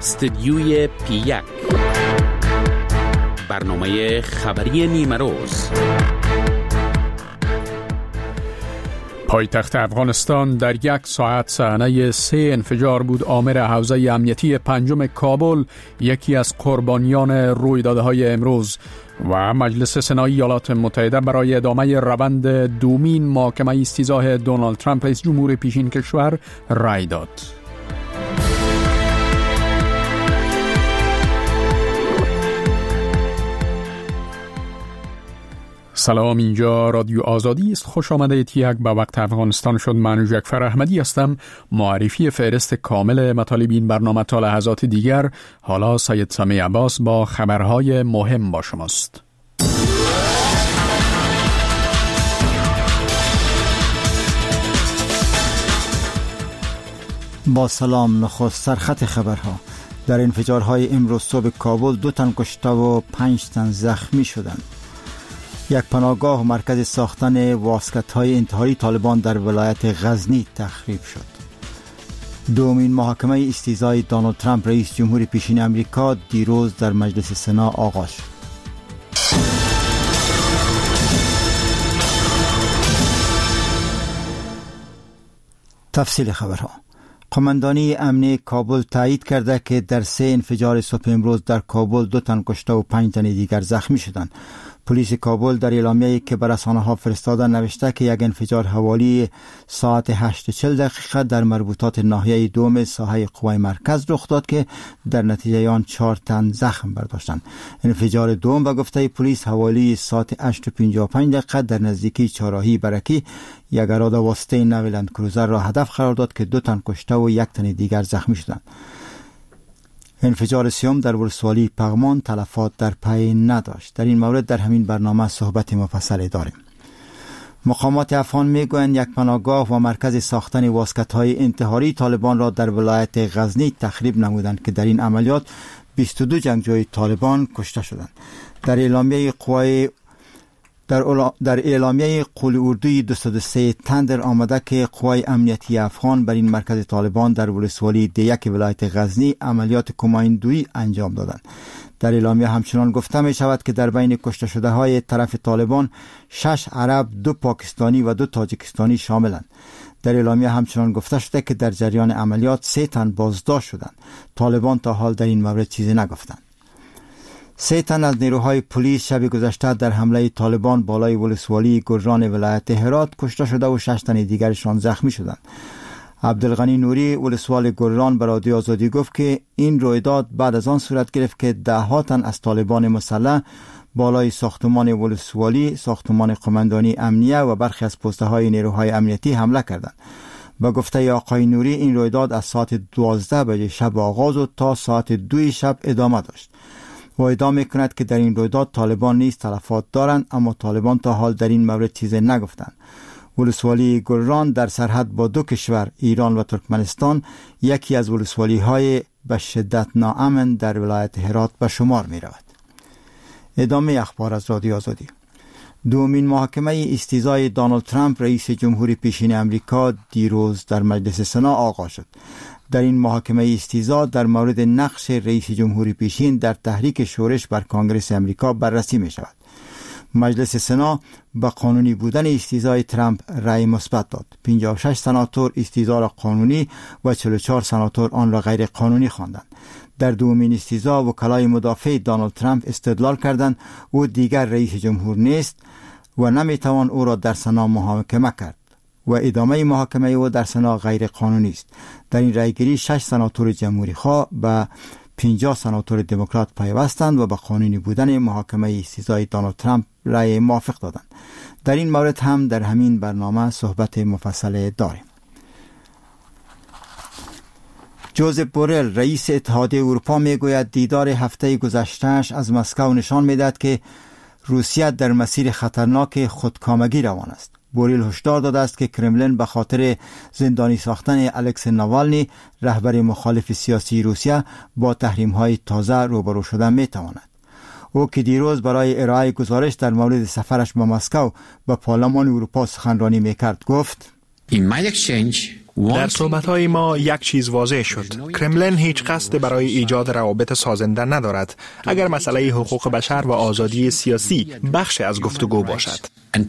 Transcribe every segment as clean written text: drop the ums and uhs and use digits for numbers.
استدیوی P1 برنامه خبری نیمه روز. پایتخت افغانستان در 1 ساعت صحنه 3 انفجار بود. آمر حوزه امنیتی 5 کابل یکی از قربانیان رویدادهای امروز و مجلس سنایی ایالات متحده برای ادامه روند دومین محاکمه استیضاح دونالد ترامپ رئیس جمهور پیشین کشور رأی داد. سلام، اینجا رادیو آزادی است. خوش آمدید. یک به وقت افغانستان شد. من جعفر احمدی هستم. معرفی فهرست کامل مطالب این برنامه تا لحظات دیگر. حالا سید سمیع عباس با خبرهای مهم با شماست. با سلام. نخست سرخط خبرها. در انفجارهای امروز صبح کابل 2 تن کشته و 5 تن زخمی شدند. یک پناهگاه و مرکز ساختن واسکت‌های انتحاری طالبان در ولایت غزنی تخریب شد. دومین محاکمه استیضاح دونالد ترامپ رئیس جمهور پیشین امریکا دیروز در مجلس سنا آغاز شد. تفصیل خبرها. قماندانی امنی کابل تایید کرده که در 3 انفجار صبح امروز در کابل 2 تن کشته و 5 تن دیگر زخمی شدند. پلیس کابل در اعلامیه‌ای که بر رسانه‌ها فرستاده نوشته که یک انفجار حوالی ساعت 8:40 در مربوطات ناحیه دوم ساحه قوای مرکز رخ داد که در نتیجه آن 4 تن زخم برداشتند. انفجار دوم به گفته پلیس حوالی ساعت 8:55 در نزدیکی چهارراهی برکی یک اراده واسطه نو لند کروزر را هدف قرار داد که 2 تن کشته و 1 تن دیگر زخمی شدند. انفجار سوم در ولسوالی پغمان تلفات در پی نداشت. در این مورد در همین برنامه صحبت مفصل داریم. مقامات افغان میگویند یک پناهگاه و مرکز ساختن واسکت‌های انتحاری طالبان را در ولایت غزنی تخریب نمودند که در این عملیات 22 جنگجوی طالبان کشته شدند. در اعلامیه قول اردوی 203 تندر آمده که قوای امنیتی افغان بر این مرکز طالبان در ولسوالی دیک ولایت غزنی عملیات کمایندویی انجام دادند. در اعلامیه همچنان گفته می شود که در بین کشته شده های طرف طالبان 6 عرب، 2 پاکستانی و 2 تاجیکستانی شاملند. در اعلامیه همچنان گفته شده که در جریان عملیات 3 تن بازداشت شدند. طالبان تا حال در این مورد چیزی نگفتند. 3 تن از نیروهای پلیس شب گذشته در حمله طالبان بالای ولسوالی گران ولایت هرات کشته شده و 6 تن دیگرشان زخمی شدند. عبدالغنی نوری ولسوال گران به رادیو آزادی گفت که این رویداد بعد از آن صورت گرفت که 10 تن از طالبان مسلح بالای ساختمان ولسوالی، ساختمان قماندانی امنیه و برخی از پست‌های نیروهای امنیتی حمله کردند. با گفته آقای نوری این رویداد از ساعت 12 بجه شب آغاز و تا ساعت 2 شب ادامه داشت. و ادعا می‌کند که در این رویداد طالبان نیز تلفات دارند، اما طالبان تا حال در این مورد چیزی نگفتند. ولسوالی گران در سرحد با 2 کشور ایران و ترکمنستان یکی از ولسوالی‌های به شدت ناامن در ولایت هرات به شمار می‌رود. ادامه اخبار از رادیو آزادی. دومین محاکمه استیضاح دونالد ترامپ رئیس جمهور پیشین امریکا دیروز در مجلس سنا آغاز شد. در این محاکمه استیضاح در مورد نقش رئیس جمهور پیشین در تحریک شورش بر کنگره امریکا بررسی می شود. مجلس سنا به قانونی بودن استیضاح ترامپ رأی مثبت داد. 56 سناتور استیضاح را قانونی و 44 سناتور آن را غیر قانونی خواندند. در دومین استیضاح وکلای مدافع دونالد ترامپ استدلال کردند او دیگر رئیس جمهور نیست و نمیتوان او را در سنا محاکمه کرد و ادامه محاکمه او در سنا غیر قانونی است. در این رأیگیری 6 سناتور جمهوری خواه به 50 سناتور دموکرات پیوستند و به قانونی بودن محاکمه استیضاح دونالد ترامپ رأی موافق دادند. در این مورد هم در همین برنامه صحبت مفصل داریم. جوزف بورل رئیس اتحادیه اروپا میگوید دیدار هفته گذشته‌اش از مسکو نشان میدهد که روسیه در مسیر خطرناک خودکامگی روان است. بورل هشدار داده است که کرملین به خاطر زندانی ساختن الکس ناوالنی رهبر مخالف سیاسی روسیه با تحریم‌های تازه روبرو شدن میتواند. او که دیروز برای ارائه گزارش در مورد سفرش به مسکو به پارلمان اروپا سخنرانی میکرد گفت: In my exchange در صحبت‌های ما یک چیز واضح شد. کرملین هیچ قصد برای ایجاد روابط سازنده ندارد اگر مسئله حقوق بشر و آزادی سیاسی بخش از گفتگو باشد.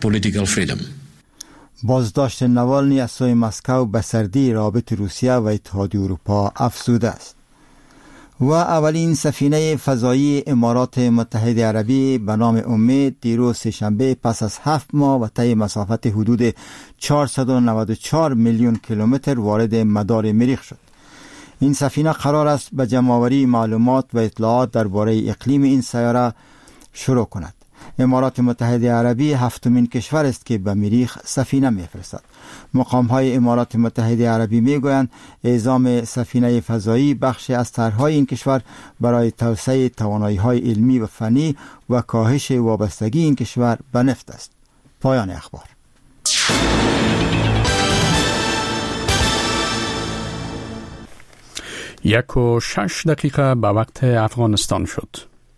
بازداشت نوالنی از سوی مسکو به سردی روابط روسیه و اتحادیه اروپا افزوده است. و اولین سفینه فضایی امارات متحده عربی به نام امید دیروز سه‌شنبه پس از 7 ماه و طی مسافت حدود 494 میلیون کیلومتر وارد مدار مریخ شد. این سفینه قرار است به جمع‌آوری معلومات و اطلاعات درباره اقلیم این سیاره شروع کند. امارات متحده عربی هفتمین کشور است که به مریخ سفینه می‌فرستد. مقام‌های امارات متحده عربی می‌گویند اعزام سفینه فضایی بخشی از طرح‌های این کشور برای توسعه توانایی‌های علمی و فنی و کاهش وابستگی این کشور به نفت است. پایان اخبار. 1:06 به وقت افغانستان شد.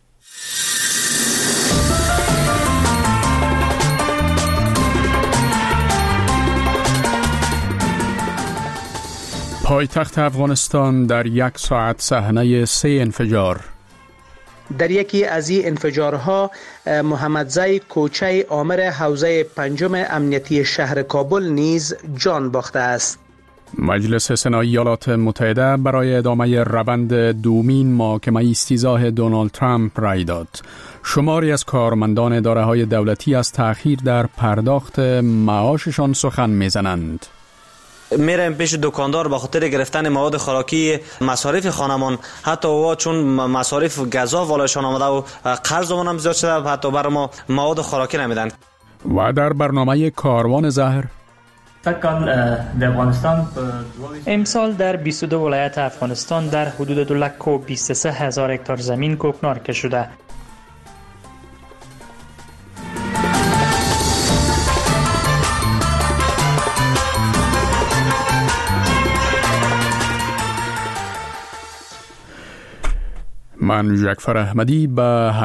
پایتخت افغانستان در 1 ساعت صحنه 3 انفجار. در یکی از این انفجارها محمدزی کوچه آمر حوزه 5 امنیتی شهر کابل نیز جان باخته است. مجلس سنای ایالات متحده برای ادامه روند دومین محاکمه استیضاح دونالد ترامپ رای داد. شماری از کارمندان اداره‌های دولتی از تأخیر در پرداخت معاششان سخن می‌زنند. میریم پیش دکاندار به خاطر گرفتن مواد خوراکی، مصارف خانمان، حتی و چون مصارف غذا والایشان آمده و قرضمون هم زیاد شده، حتی برای ما مواد خوراکی نمیدن. و در برنامه کاروان زهر امسال در 22 ولایت افغانستان در حدود 223,000 هکتار زمین کوکنار شده. من جعفر احمدی به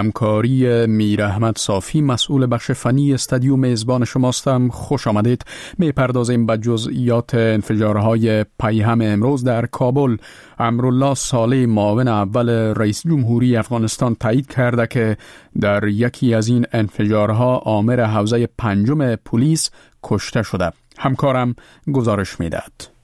همکاری میر احمد صافی مسئول بخش فنی استادیو میزبان شماستم. خوش آمدید. میپردازیم به جزئیات انفجارهای پیهم امروز در کابل. امرالله صالح معاون اول رئیس جمهوری افغانستان تایید کرده که در یکی از این انفجارها آمر حوزه 5 پلیس کشته شده. همکارم گزارش میدهد.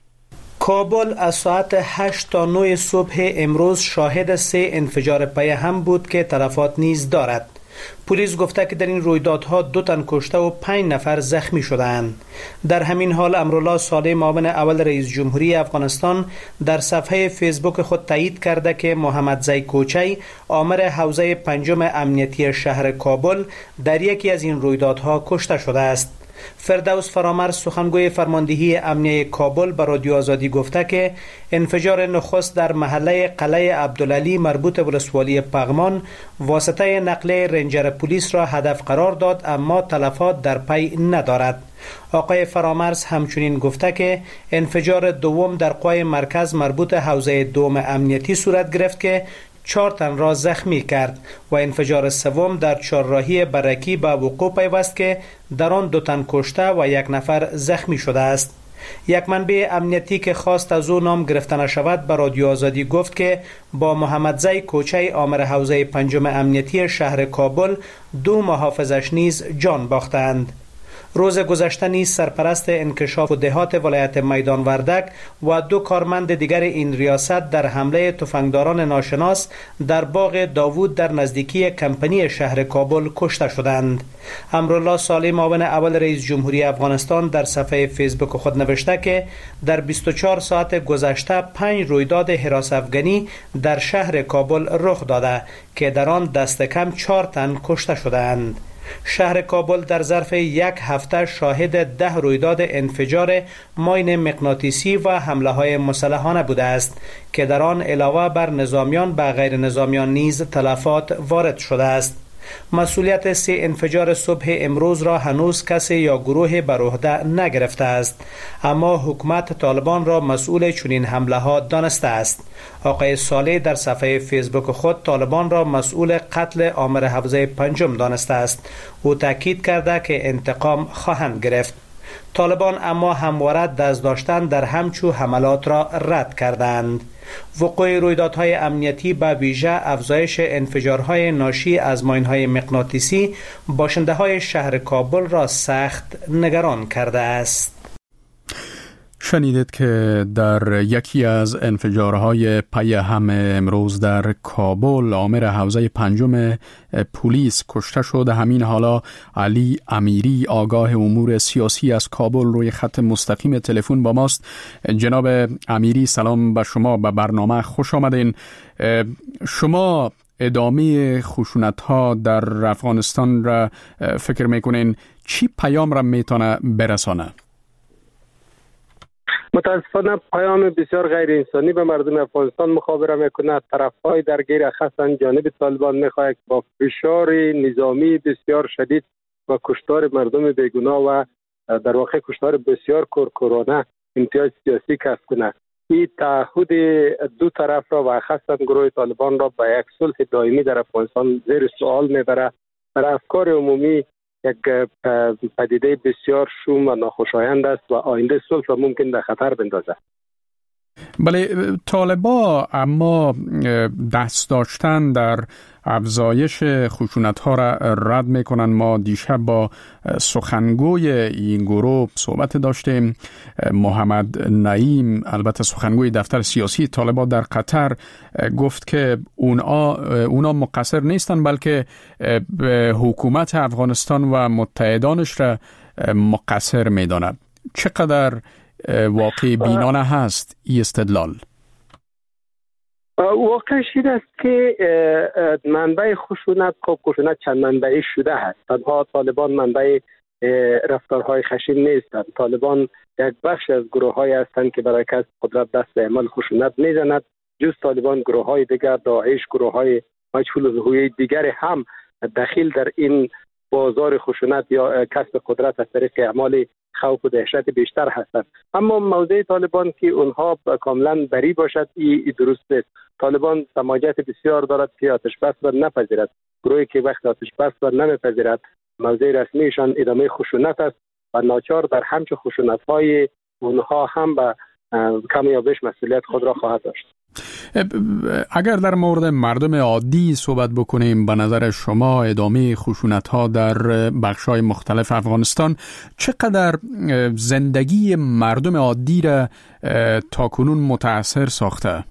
کابل از ساعت 8 تا 9 صبح امروز شاهد 3 انفجار پیهم بود که تلفات نیز دارد. پلیس گفته که در این رویدادها 2 تن کشته و 5 نفر زخمی شدند. در همین حال امرالله صالح معاون اول رئیس جمهوری افغانستان در صفحه فیسبوک خود تایید کرده که محمدزی کوچه آمر حوزه 5 امنیتی شهر کابل در یکی از این رویدادها کشته شده است. فردوس فرامرز سخنگوی فرماندهی امنیه کابل به رادیو آزادی گفته که انفجار نخست در محله قلعه عبدالعلی مربوط به ولسوالی پغمان واسطه نقلیه رنجر پلیس را هدف قرار داد، اما تلفات در پی ندارد. آقای فرامرز همچنین گفته که انفجار دوم در قوای مرکز مربوط حوزه 2 امنیتی صورت گرفت که 4 تن را زخمی کرد و انفجار سوم در چهارراهی برکی به وقوع پیوست که در آن 2 تن کشته و 1 نفر زخمی شده است. یک منبع امنیتی که خواست از او نام گرفته نشود به رادیو آزادی گفت که با محمدزی کوچه آمر حوزه 5 امنیتی شهر کابل 2 محافظش نیز جان باختند. روز گذشته نیز سرپرست انکشاف و دهات ولایت میدان وردک و 2 کارمند دیگر این ریاست در حمله تفنگداران ناشناس در باغ داوود در نزدیکی کمپنی شهر کابل کشته شدند. امرالله صالح معاون اول رئیس جمهوری افغانستان در صفحه فیسبوک خود نوشته که در 24 ساعت گذشته 5 رویداد حراس افغانی در شهر کابل رخ داده که در آن دست کم 4 تن کشته شدند. شهر کابل در ظرف 1 هفته شاهد 10 رویداد انفجار ماین مغناطیسی و حمله های مسلحانه بوده است که در آن علاوه بر نظامیان به غیر نظامیان نیز تلفات وارد شده است. مسئولیت 3 انفجار صبح امروز را هنوز کسی یا گروه بر عهده نگرفته است، اما حکومت طالبان را مسئول چنین حمله ها دانسته است. آقای صالح در صفحه فیسبوک خود طالبان را مسئول قتل آمر حوزه 5 دانسته است. او تاکید کرده که انتقام خواهند گرفت. طالبان اما همواره دست داشتن در همچو حملات را رد کردند. وقوع رویدادهای امنیتی به ویژه افزایش انفجارهای ناشی از ماینهای مغناطیسی باشنده های شهر کابل را سخت نگران کرده است. شنیدید که در یکی از انفجارهای پی هم امروز در کابل آمر حوزه پنجم پلیس کشته شد. همین حالا علی امیری آگاه امور سیاسی از کابل روی خط مستقیم تلفن با ماست. جناب امیری سلام به شما، به برنامه خوش آمدین. شما ادامه خشونت‌ها در افغانستان را فکر میکنین چی پیام را میتونه برسانه؟ متاسفانه پیام بسیار غیر انسانی به مردم افغانستان مخابره میکنه. طرفهای درگیر خاصا جانب طالبان میخواهد با فشار نظامی بسیار شدید و کشتار مردم بیگناه و در واقع کشتار بسیار کورکورانه امتیاز سیاسی کسب کنه. این تعهد دو طرف را و خاصا گروه طالبان را به یک صلح دائمی در افغانستان زیر سوال میبره. در افکار عمومی یک پدیده بسیار شوم و ناخوشایند است و آینده صلح را ممکن در خطر بندازد. بله، طالبان اما دست داشتن در افزایش خشونت‌ها را رد می‌کنند. ما دیشب با سخنگوی این گروه صحبت داشتیم، محمد نعیم، البته سخنگوی دفتر سیاسی طالبان در قطر، گفت که اونا مقصر نیستند بلکه حکومت افغانستان و متحدانش را مقصر می‌داند. چقدر واقعی بینانه هست این استدلال؟ واقعش این است که منبع خشونت چند منبعی شده است. تنها طالبان منبع رفتارهای خشن نیستند. طالبان یک بخش از گروه‌هایی هستند که برای کسب قدرت دست به عمل خشونت میزند. جز طالبان گروه‌های دیگر، داعش، گروه‌های مجهول الهویه دیگر هم دخیل در این بازار خشونت یا کسب قدرت از طریق اعمال خوف و دهشت بیشتر هستند. اما موضع طالبان که اونها کاملا بری باشد این درست است. طالبان سماجت بسیار دارد که آتش بس را نپذیرد. گروهی که وقت آتش بس را نمیپذیرد موضع رسمیشان ادامه خشونت است و ناچار در همچه خشونت‌های اونها هم به کم یا بیش مسئولیت خود را خواهد داشت. اگر در مورد مردم عادی صحبت بکنیم، به نظر شما ادامه خشونت‌ها در بخش‌های مختلف افغانستان چقدر زندگی مردم عادی را تاکنون متاثر ساخته؟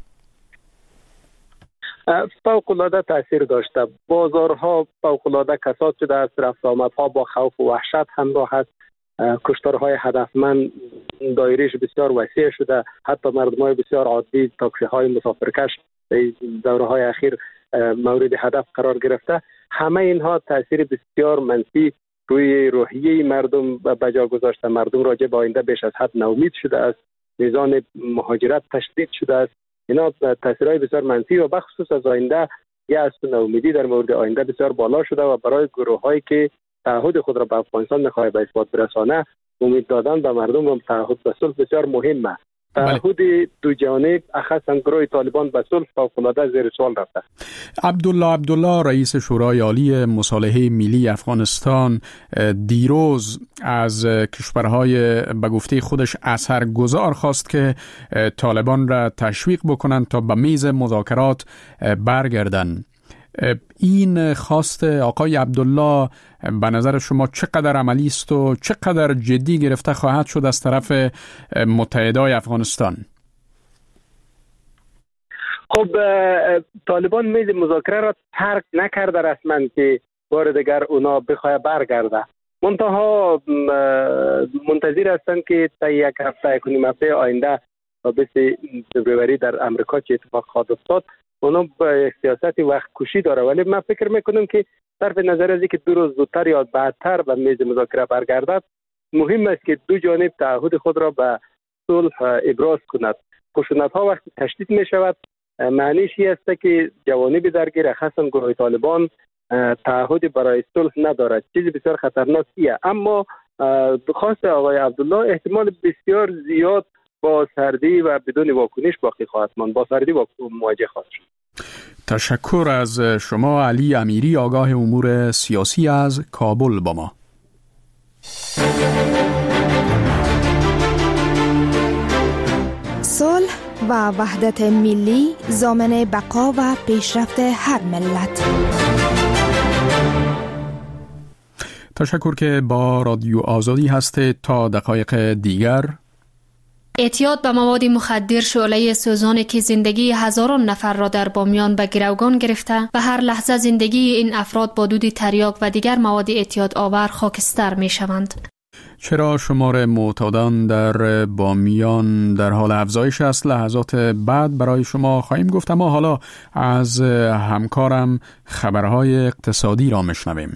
فوق‌العاده تاثیر داشته. بازارها فوق‌العاده کساد شده است. رفت آمدها با خوف و وحشت همراه است. کشتارهای هدفمند دایره‌اش بسیار وسیع شده. حتی مردم‌های بسیار عادی، تاکسی‌های مسافرکش در دوره‌های اخیر مورد هدف قرار گرفته. همه اینها تاثیر بسیار منفی روی روحیه مردم به جا گذاشته. مردم راجع به آینده بیش از حد ناامید شده است. میزان مهاجرت تشدید شده است. اینا تاثیرهای بسیار منفی و بخصوص از آینده یأس و ناامیدی در مورد آینده بسیار بالا شده و برای گروه‌هایی که تعهد خود را به افغانستان می‌خواهد به اثبات برسانه، امید دادن به مردم و تعهد به صلح بسیار مهمه. تعهد دو جانب اخصاً گروه طالبان به صلح فوق‌العاده زیر سوال رفته. عبدالله رئیس شورای عالی مصالحه ملی افغانستان دیروز از کشورهای به گفته خودش اثرگذار خواست که طالبان را تشویق بکنند تا به میز مذاکرات برگردند. این خواست آقای عبدالله به نظر شما چقدر عملی است و چقدر جدی گرفته خواهد شد از طرف متحدای افغانستان؟ خب طالبان میز مذاکره را ترک نکرده رسما که بار دیگر اونا بخواه برگرده. منتها منتظر هستند که تا یک هفته کنیم هفته آینده تا 20 فوریه در امریکا چه اتفاق خواهد افتاد. اونا به سیاست وقت کشی داره، ولی من فکر میکنم که صرف نظر از اینکه 2 روز زودتر یا بعدتر به میز مذاکره برگردد، مهم است که دو جانب تعهد خود را به صلح ابراز کند. خشونت ها وقتی تشدید می شود معنیش این است که جوانب درگیر خاصا گروه طالبان تعهد برای صلح ندارد. چیزی بسیار خطرناکیه. اما خواست آقای عبدالله احتمال بسیار زیاد با سردی و بدون واکنش باقی خواهد ماند. با سردی مواجه خواهد شد. تشکر از شما علی امیری، آگاه امور سیاسی از کابل با ما. و وحدت ملی ضامن بقا و پیشرفت هر ملت. تشکر که با رادیو آزادی هستید. تا دقایق دیگر. اعتیاد به مواد مخدر شعله سوزانی که زندگی هزاران نفر را در بامیان به گروگان گرفته و هر لحظه زندگی این افراد با دود تریاک و دیگر مواد اعتیاد آور خاکستر می شوند. چرا شمار معتادان در بامیان در حال افزایش است؟ لحظات بعد برای شما خواهیم گفت، اما حالا از همکارم خبرهای اقتصادی را میشنویم.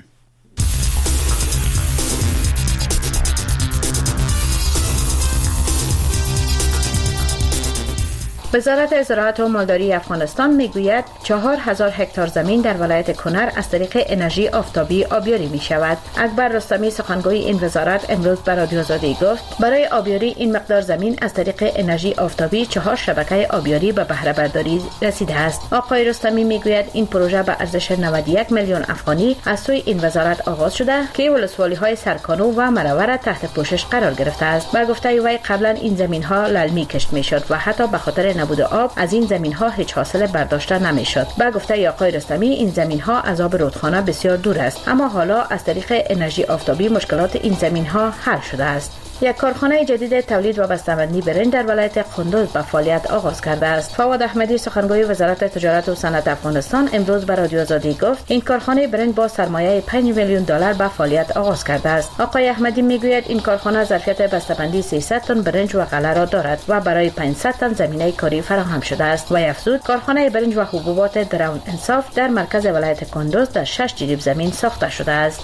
وزارت زراعت و مالداری افغانستان میگوید 4000 هکتار زمین در ولایت کنر از طریق انرژی آفتابی آبیاری می شود. اکبر رستمی سخنگوی این وزارت امروز به رادیو آزادی گفت برای آبیاری این مقدار زمین از طریق انرژی آفتابی 4 شبکه آبیاری به بهره برداری رسیده است. آقای رستمی میگوید این پروژه به ارزش 91 میلیون افغانی از سوی این وزارت آغاز شده که ولسوالی‌های سرکانو و مروره تحت پوشش قرار گرفته است. به گفته وی قبلا این زمین‌ها للمی کشت می‌شد و حتی به خاطر نبود آب از این زمین‌ها هیچ حاصل برداشته نمی‌شد. به گفته آقای رستمی این زمین‌ها از آب رودخانه بسیار دور است، اما حالا از طریق انرژی آفتابی مشکلات این زمین‌ها حل شده است. یک کارخانه جدید تولید و بسته‌بندی برنج در ولایت قندوز به فعالیت آغاز کرده است. فواد احمدی سخنگوی وزارت تجارت و صنعت افغانستان امروز به رادیو آزادی گفت این کارخانه برنج با سرمایه 5 میلیون دلار به فعالیت آغاز کرده است. آقای احمدی میگوید این کارخانه ظرفیت بسته‌بندی 300 تن برنج و غله را دارد و برای 500 تن زمینه کاری فراهم شده است. و افزود کارخانه برنج و حبوبات درون انصاف در مرکز ولایت قندوز در 6 جریب زمین ساخته شده است.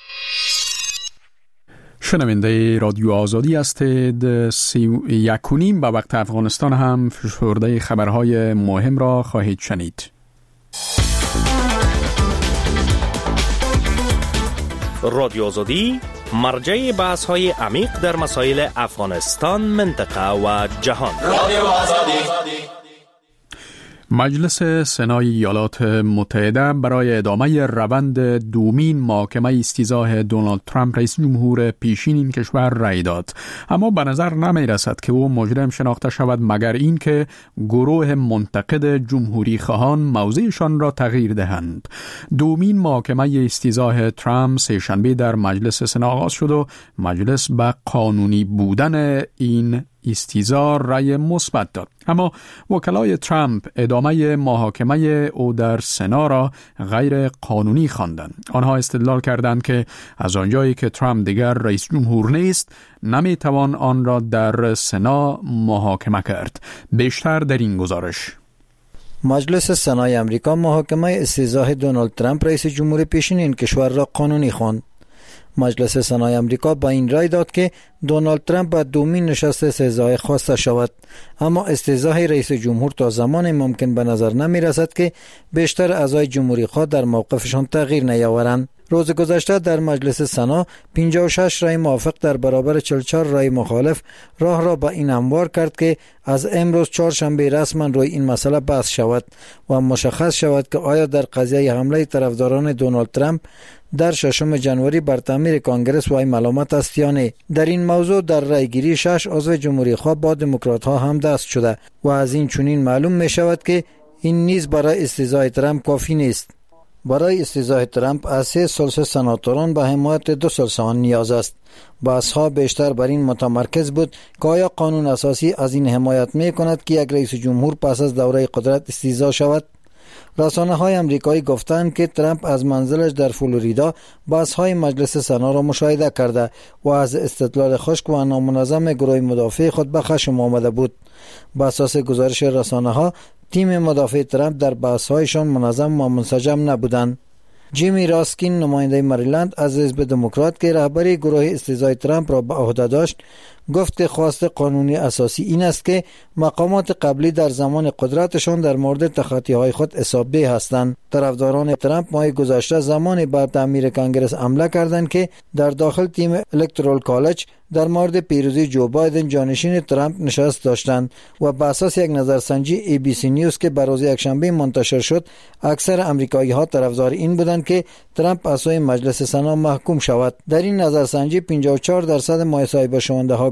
شنونده رادیو آزادی هستید. 31 به وقت افغانستان هم فشرده خبرهای مهم را خواهید شنید. رادیو آزادی مرجع بحث‌های عمیق در مسائل افغانستان، منطقه و جهان. رادیو آزادی. مجلس سنای ایالات متحده برای ادامه روند دومین محاکمه استیضاح دونالد ترامپ رئیس جمهور پیشین این کشور رأی داد، اما به نظر نمی رسد که او مجرم شناخته شود مگر این که گروه منتقد جمهوری خواهان موضعشان را تغییر دهند. دومین محاکمه استیضاح ترامپ سه‌شنبه در مجلس سنا آغاز شد و مجلس به قانونی بودن این استیضاح رأی مثبت داد، اما وکلای ترامپ ادامه محاکمه او در سنا را غیر قانونی خواندند. آنها استدلال کردند که از آنجایی که ترامپ دیگر رئیس جمهور نیست نمیتوان آن را در سنا محاکمه کرد. بیشتر در این گزارش. مجلس سنای امریکا محاکمه استیضاح دونالد ترامپ رئیس جمهور پیشین این کشور را قانونی خواند. مجلس سنای امریکا با این رای داد که دونالد ترامپ به دومین نشست سزای خواسته شود، اما استیضاح رئیس جمهور تا زمان ممکن به نظر نمی رسد که بیشتر اعضای جمهوری خواه در موقفشان تغییر نیاورند. روز گذشته در مجلس سنا 56 رای موافق در برابر 44 رای مخالف راه را به این هموار کرد که از امروز چهارشنبه رسما روی این مسئله بحث شود و مشخص شود که آیا در قضیه حمله طرفداران دونالد ترامپ در 6 جنوری بر تعمیر کانگرس وای ملامت است یا نه. در این موضوع در رایگیری 6 عضو جمهوری خواه با دموکرات ها هم دست شده و از این چنین معلوم می شود که این نیز برای استیضاح ترامپ کافی نیست. برای استیضاح ترامپ از 3 ثلث سناتوران به حمایت 2 ثلث آن نیاز است. بحث‌ها بیشتر بر این متمرکز بود که آیا قانون اساسی از این حمایت می کند که یک رئیس جمهور پس از دوره قدرت استیضاح شود. رسانه‌های آمریکایی گفتند که ترامپ از منزلش در فلوریدا بحث‌های مجلس سنا را مشاهده کرده و از استدلال خشک و نامنظم گروه مدافع خود به خشم آمده بود. بر اساس گزارش رسانه‌ها تیم مدافع ترامپ در بحث‌هایشان منظم و منسجم نبودند. جیمی راسکین نماینده مریلند از حزب دموکرات که رهبری گروه استیضاح ترامپ را به عهده داشت گفت که خواست قانونی اساسی این است که مقامات قبلی در زمان قدرتشان در مورد تخطی‌های خود حسابدeh هستند. طرفداران ترامپ ماه گذشته زمان بر تعمیر کانگرس حمله کردند که در داخل تیم الکترال کالج در مورد پیروزی جو بایدن جانشین ترامپ نشست داشتند و بر اساس یک نظرسنجی ABC نیوز که بر روز یکشنبه منتشر شد اکثر آمریکایی‌ها طرفدار این بودند که ترامپ از سوی مجلس سنا محکوم شود. در این نظرسنجی 54% محاسبه شونده ها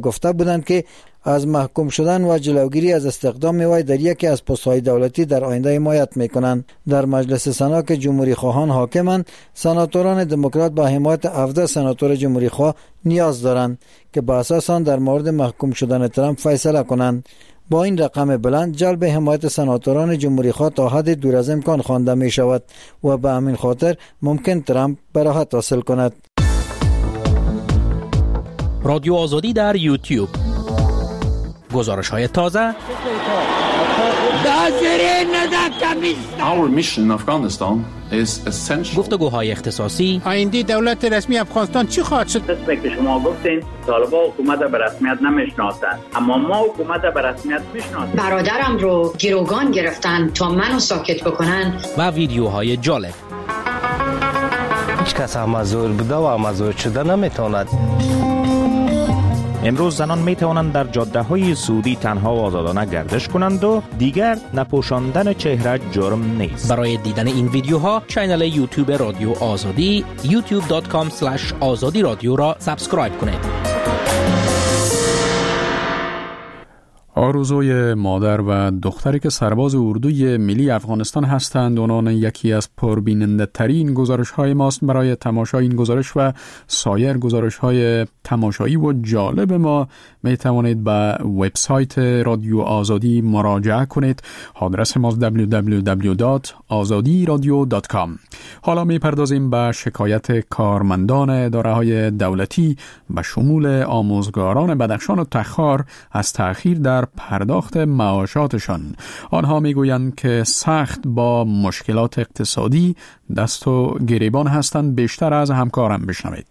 گفته بودند که از محکوم شدن و جلوگیری از استخدام وی در یکی از پست‌های دولتی در آینده حمایت می‌کنند. در مجلس سنا که جمهوری خواهان حاکمند، سناتوران دموکرات با حمایت 17 سناتور جمهوری خواه نیاز دارند که به اساس آن در مورد محکوم شدن ترامپ فیصله کنند. با این رقم بلند جلب حمایت سناتوران جمهوری خواه تا حد دور از امکان خوانده می شود و به همین خاطر ممکن ترامپ براحت حاصل کند. رادیو آزادی در یوتیوب، گزارش‌های تازه، گفتگوهای اختصاصی. آینده دولت رسمی افغانستان چی خواهد شد؟ قسمی که شما گفتین طالبان حکومت به رسمیت نمیشناسند، اما ما حکومت به رسمیت میشناسیم. برادرم رو گروگان گرفتن تا منو ساکت بکنن. و ویدیوهای جالب. هیچ کس مزور بوده و مزور شده نمیتواند. امروز زنان می توانند در جاده های سعودی تنها و آزادانه گردش کنند و دیگر نپوشاندن چهره جرم نیست. برای دیدن این ویدیوها چینل یوتیوب رادیو آزادی youtube.com/azadi رادیو را سابسکرایب کنید. آرزوی مادر و دختری که سرباز اردوی ملی افغانستان هستند اونان یکی از پربیننده ترین گزارش های ماست. برای تماشای این گزارش و سایر گزارش های تماشایی و جالب ما می توانید به وبسایت رادیو آزادی مراجعه کنید. آدرس ما www.azadiradio.com. حالا می پردازیم به شکایت کارمندان اداره های دولتی به شمول آموزگاران بدخشان و تخار از تأخیر در پرداخت معاشاتشان. آنها میگویند که سخت با مشکلات اقتصادی دست و گریبان هستند. بیشتر از همکارم بشنوید.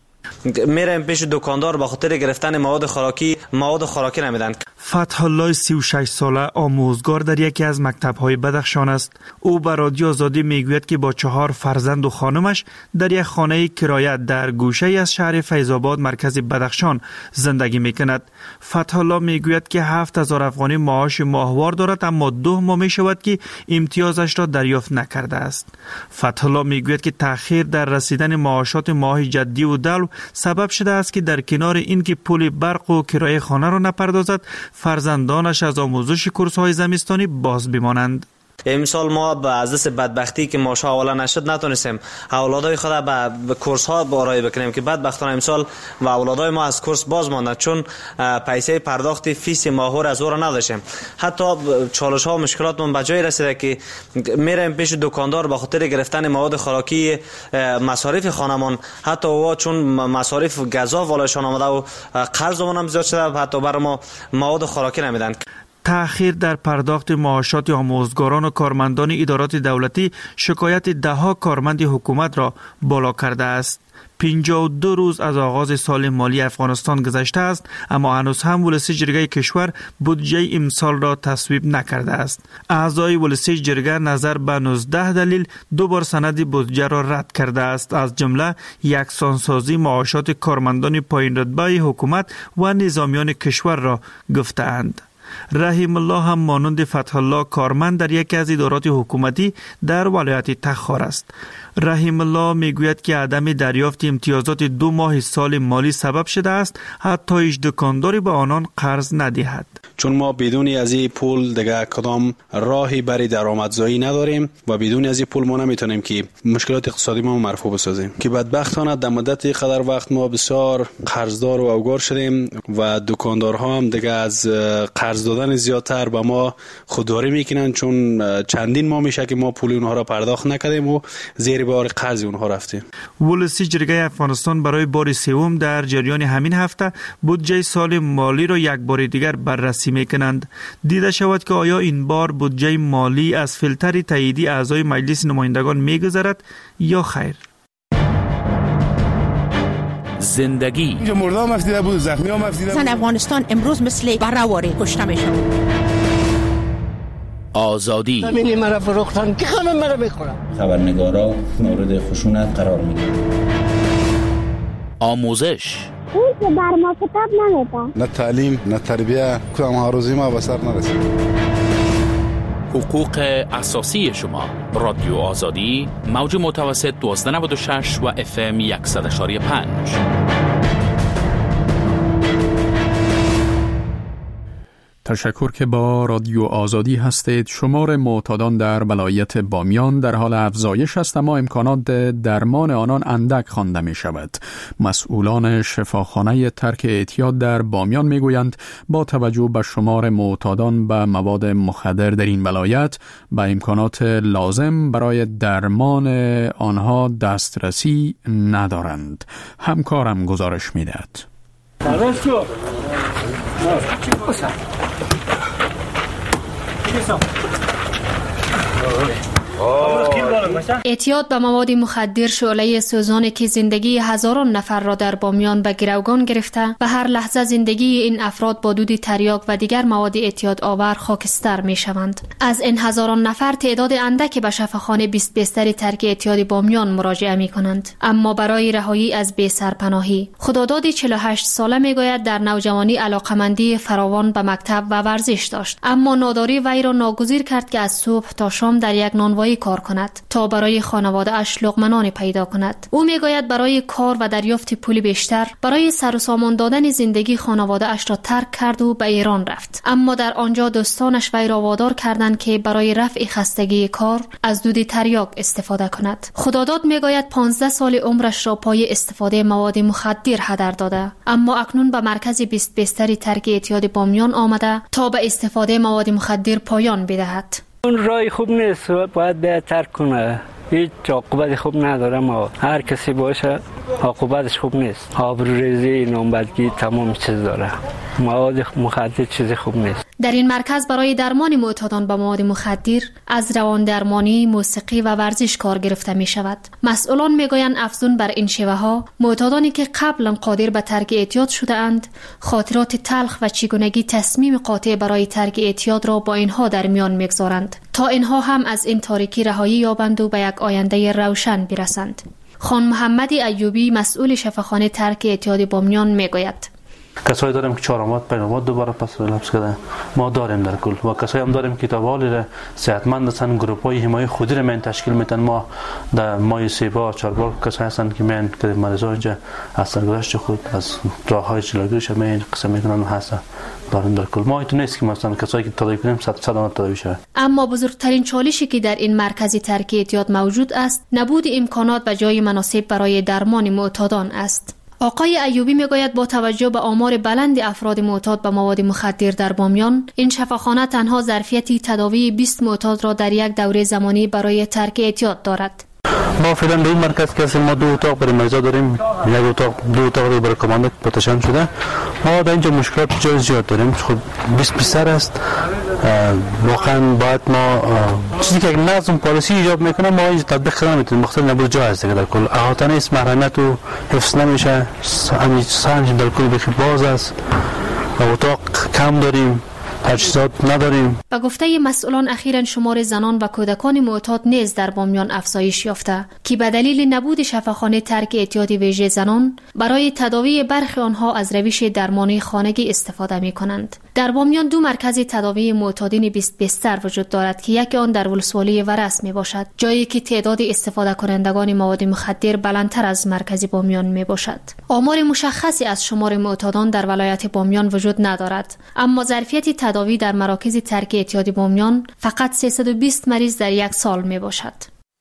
میرم پیش دکاندار به خاطر گرفتن مواد خوراکی نمیدن. فتح الله 36 ساله آموزگار در یکی از مکتب‌های بدخشان است. او به رادیو آزادی میگوید که با 4 فرزند و خانمش در یک خانه کرایه در گوشه از شهر فیض‌آباد مرکز بدخشان زندگی میکند. فتح الله میگوید که 7000 افغانی معاش ماهوار دارد، اما 2 ماه میشود که امتیازش را دریافت نکرده است. فتح الله میگوید که تأخیر در رسیدن معاشات ماه جدی و دلو سبب شده است که در کنار اینکه پول برق و کرایه خانه را نپردازد، فرزندانش از آموزش کورس‌های زمستانی باز بمانند. امسال ما به از بدبختی که ماشه حواله نشد نتونستیم اولادای خود به کورس ها بارایی بکنیم که بدبختانه امسال و اولادای ما از کورس باز ماندند چون پیسه پرداخت فیس ماهور از او را نداشتیم. حتی چالش ها و مشکلات من به جای رسیده که میریم پیش دکاندار به خاطر گرفتن مواد خوراکی مصارف خانمان، حتی او چون مصارف غذا والایشان آمده و قرضمون هم زیاد شده، حتی بر ما مواد خوراکی نمیدن. تأخیر در پرداخت معاشات آموزگاران و کارمندان ادارات دولتی شکایت دهها کارمند حکومت را بالا کرده است. 52 روز از آغاز سال مالی افغانستان گذشته است، اما هنوز هم ولسی جرگه کشور بودجه امسال را تصویب نکرده است. اعضای ولسی جرگه نظر به 19 دلیل 2 بار سند بودجه را رد کرده است، از جمله یکسانسازی معاشات کارمندان پایین رتبه حکومت و نظامیان کشور را گفتند. رحیم الله هم مانند فتح الله کارمند در یکی از ادارات حکومتی در ولایت تخار است. رحیم الله میگوید که عدم دریافت امتیازات 2 ماه سال مالی سبب شده است حتی هیچ دکانداری به آنان قرض ندهد. چون ما بدون از این پول دیگه کدام راهی برای درآمدزایی نداریم و بدون از این پول ما نمیتونیم که مشکلات اقتصادی ما مرفوع بسازیم. که بدبختانه در مدت قدر وقت ما بسیار قرضدار و اوگار شدیم و دکاندارها هم دیگه از قرض دادن زیادتر به ما خودداری میکنن، چون چندین ماه میشه که ما پول اونها را پرداخت نکردیم و زیر بار قرض اونها رفتیم. ولسی جرگه افغانستان برای بار سوم در جریان همین هفته بودجه سال مالی را یک بار دیگر بررسی میکنند. دیده شود که آیا این بار بودجه مالی از فیلتر تاییدی اعضای مجلس نمایندگان میگذرد یا خیر. زندگی اینجا مردم مفتیده بود، زخمی ها مفتیده بود. زن افغانستان امروز مثل برهواره کشته میشد. آزادی زمینی مرا فروختن که همه مرا میخورن. خبرنگارا مورد خشونت قرار میگیرن. آموزش اون که بر ما کتاب نمیده. نه تعلیم نه تربیه، کدام هاروزی ما به سر نرسید. حقوق اساسی شما. رادیو آزادی، موج متوسط 1296 و FM 100.5. تشکر که با رادیو آزادی هستید. شمار معتادان در ولایت بامیان در حال افزایش است، اما امکانات درمان آنان اندک خوانده می شود. مسئولان شفاخانه ترک اعتیاد در بامیان می گویند با توجه به شمار معتادان به مواد مخدر در این ولایت به امکانات لازم برای درمان آنها دسترسی ندارند. همکارم گزارش می دهد. اعتیاد به مواد مخدر شعله سوزانی که زندگی هزاران نفر را در بامیان به گروگان گرفته و هر لحظه زندگی این افراد با دود تریاک و دیگر مواد اعتیاد آور خاکستر می شوند. از این هزاران نفر تعداد اندکی به شفاخانه 20 بستر ترک اعتیاد بامیان مراجعه می کنند، اما برای رهایی از بی سرپناهی. خدادادی 48 ساله می گوید در نوجوانی علاقمندی فراوان به مکتب و ورزش داشت، اما ناداری وی را ناگزیر کرد که از صبح تا شام در یک نانوایی کار کند تا برای خانواده اش لقمه پیدا کند. او میگوید برای کار و دریافت پول بیشتر برای سر و سامان دادن زندگی خانواده اش را ترک کرد و به ایران رفت، اما در آنجا دوستانش وی را وادار کردند که برای رفع خستگی کار از دود تریاک استفاده کند. خداداد میگوید 15 سال عمرش را پای استفاده مواد مخدر هدر داده، اما اکنون به مرکز 20 بستر ترک اعتیاد بامیان آمده تا به استفاده مواد مخدر پایان بدهد. اون رای خوب نیست، باید به ترک کنه. هیچ عاقبت خوب نداره، ما هر کسی باشه عاقبتش خوب نیست. آبروریزی، نامبردگی، تمام چیز داره. مواد مخدر چیز خوب نیست. در این مرکز برای درمان معتادان به مواد مخدر از روان درمانی، موسیقی و ورزش کار گرفته می شود. مسئولان می گویند افزون بر این شیوه ها معتادانی که قبلا قادر به ترک اعتیاد شده اند خاطرات تلخ و چگونگی تصمیم قاطع برای ترک اعتیاد را با اینها در میان میگذارند تا اینها هم از این تاریکی رهایی یابند و به یک آینده روشن برسند. خان محمد ایوبی مسئول شفاخانه ترک اعتیاد بامیان می گوید کسایی داریم که 4 ماه 5 ماه دوباره پس ریلپس کردن، ما داریم در کل، و کسایی هم داریم که توالی صحتمند هستن، گروپ‌های حمایت خودی رو من تشکیل میدن. ما در ماه 3 بار 4 بار کسایی هستن که من که مریضا اینجا از سرگذشت خود از راه‌های جلوگیریش من قسم میکنن هستن داریم در کل. ما ایتون نیست که مثلا کسایی که تداوی کنیم 100% تداوی شه. اما بزرگترین چالشی که در این مرکز ترک اعتیاد موجود است نبود امکانات و جای مناسب برای درمان معتادان است. آقای ایوبی میگوید با توجه به آمار بلند افراد معتاد به مواد مخدر در بامیان، این شفاخانه تنها ظرفیت تداوی 20 معتاد را در یک دوره زمانی برای ترک اعتیاد دارد. ما فعلا به این مرکز که ما 2 اتاق برای مریضا داریم، دو اتاق برای کماندت پاتشان شده. ما در اینجا مشکلات جای زیاد داریم، خب 20 بستر است. واقعا باید ما چیزی که نظم پالیسی ایجاب میکنه ما اینجا تطبیق کردن میتونیم، مختلف نبود جای است در کل احاطه نیست، محرمیت و حفظ نمیشه، سنج در کل بخی باز است و اتاق کم داریم، تجهیزات نداریم. با گفته مسئولان اخیراً شمار زنان و کودکان معتاد نیز در بامیان افزایش یافته که به دلیل نبود شفاخانه ترک اعتیاد ویژه زنان برای تداوی برخی آنها از روش درمانی خانگی استفاده می کنند. در بامیان 2 مرکز تداوی معتادین 20 بستر وجود دارد که یکی آن در ولسوالی ورس می باشد، جایی که تعداد استفاده کنندگان مواد مخدر بلندتر از مرکز بامیان می باشد. آمار مشخصی از شمار معتادان در ولایت بامیان وجود ندارد، اما ظرفیت تداوی در مراکز ترک اعتیاد بامیان فقط 320 مریض در یک سال می باشد.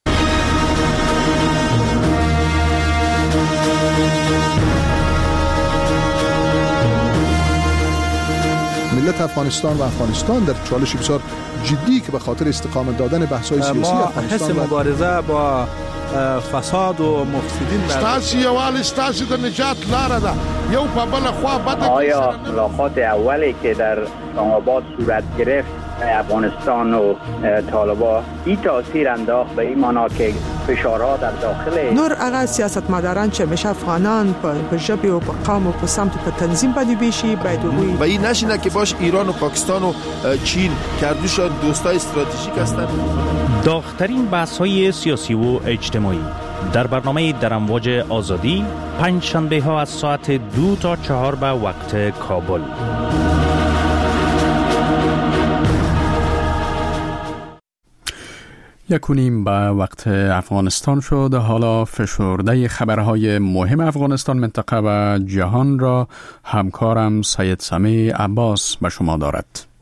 ملت افغانستان و افغانستان در چالش بسیار جدی که به خاطر استقامت دادن بحث‌های سیاسی افغانستان حس مبارزه با فساد و مفسدین ستاسي یوال ستاسي د نجات لاره ده یو په بل خوا بده. آیا ملاقات اولی که در اسلام‌آباد صورت گرفت افغانستان و طالبان این تاثیر انداخت به این معنا که فشارها در داخل نور هغه سیاستمداران چې مشه افغانان په ژبه او په قوم او په سمت په تنظیم باندې بشي باید وي و این نشینه که باش ایران و پاکستان و چین کردوشان دوستای استراتژیک هستند. داغ‌ترین بحث‌های سیاسی و اجتماعی در برنامه در امواج آزادی 5 شنبه ها از ساعت 2 تا 4 به وقت کابل. یکونیم به وقت افغانستان شد. حالا فشرده خبرهای مهم افغانستان، منطقه و جهان را همکارم سید سمی عباس به شما دارد.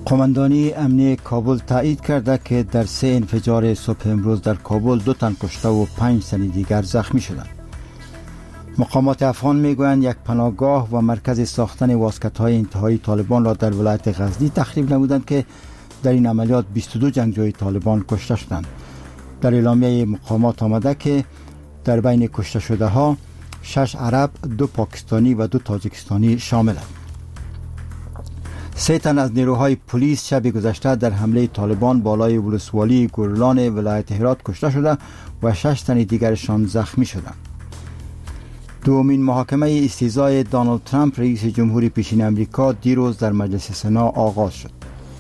قماندانی امنیتی کابل تایید کرده که در 3 انفجار صبح امروز در کابل 2 تن کشته و 5 تن دیگر زخمی شدند. مقامات افغان میگویند یک پناهگاه و مرکز ساختن واسکت‌های انتحاری طالبان را در ولایت غزنی تخریب نمودند که در این عملیات 22 جنگجوی طالبان کشته شدند. در اعلامیه مقامات آمده که در بین کشته شده ها 6 عرب، 2 پاکستانی و 2 تاجیکستانی شاملند. 3 تن از نیروهای پلیس شب گذشته در حمله طالبان بالای ولسوالی گورلان ولایت هرات کشته شده و 6 تن دیگرشان زخمی شدند. دومین محاکمه استیضاح دونالد ترامپ رئیس جمهوری پیشین امریکا دیروز در مجلس سنا آغاز شد.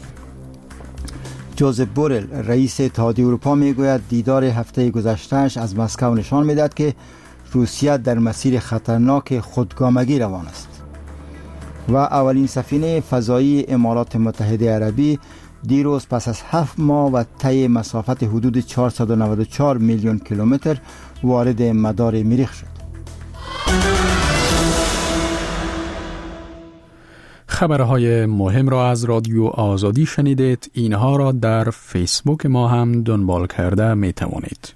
جوزف بورل رئیس اتحادیه اروپا میگوید دیدار هفته گذشتهش از مسکو نشان میدهد که روسیه در مسیر خطرناک خودگامگی روان است. و اولین سفینه فضایی امارات متحده عربی دیروز پس از 7 ماه و طی مسافت حدود 494 میلیون کیلومتر وارد مدار مریخ شد. خبرهای مهم را از رادیو آزادی شنیدید. اینها را در فیسبوک ما هم دنبال کرده می توانید.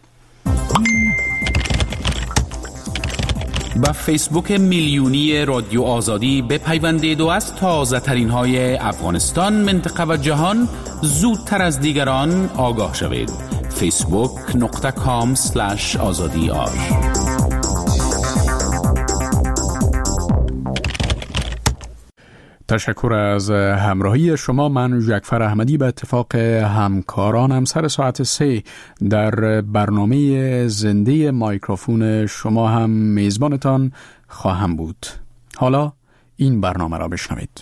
با فیسبوک میلیونی رادیو آزادی بپیوندید و از تازه ترین های افغانستان، منطقه و جهان زودتر از دیگران آگاه شوید. facebook.com/azadi. تشکر از همراهی شما. من جعفر احمدی به اتفاق همکارانم سر ساعت 3 در برنامه زنده مایکروفون شما هم میزبانتان خواهم بود. حالا این برنامه را بشنوید.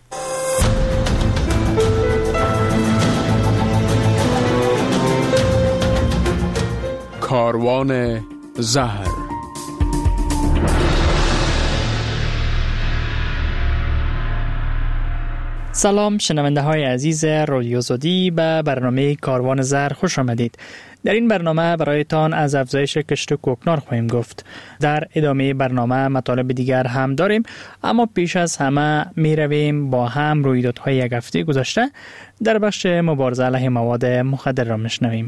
کاروان زهر. سلام شنونده های عزیز رادیو آزادی، به برنامه کاروان زهر خوش آمدید. در این برنامه برایتان از افزایش کشت کوکنار خواهیم گفت. در ادامه برنامه مطالب دیگر هم داریم، اما پیش از همه می رویم با هم رویدادهای یک هفته گذشته در بخش مبارزه علیه مواد مخدر را میشنویم.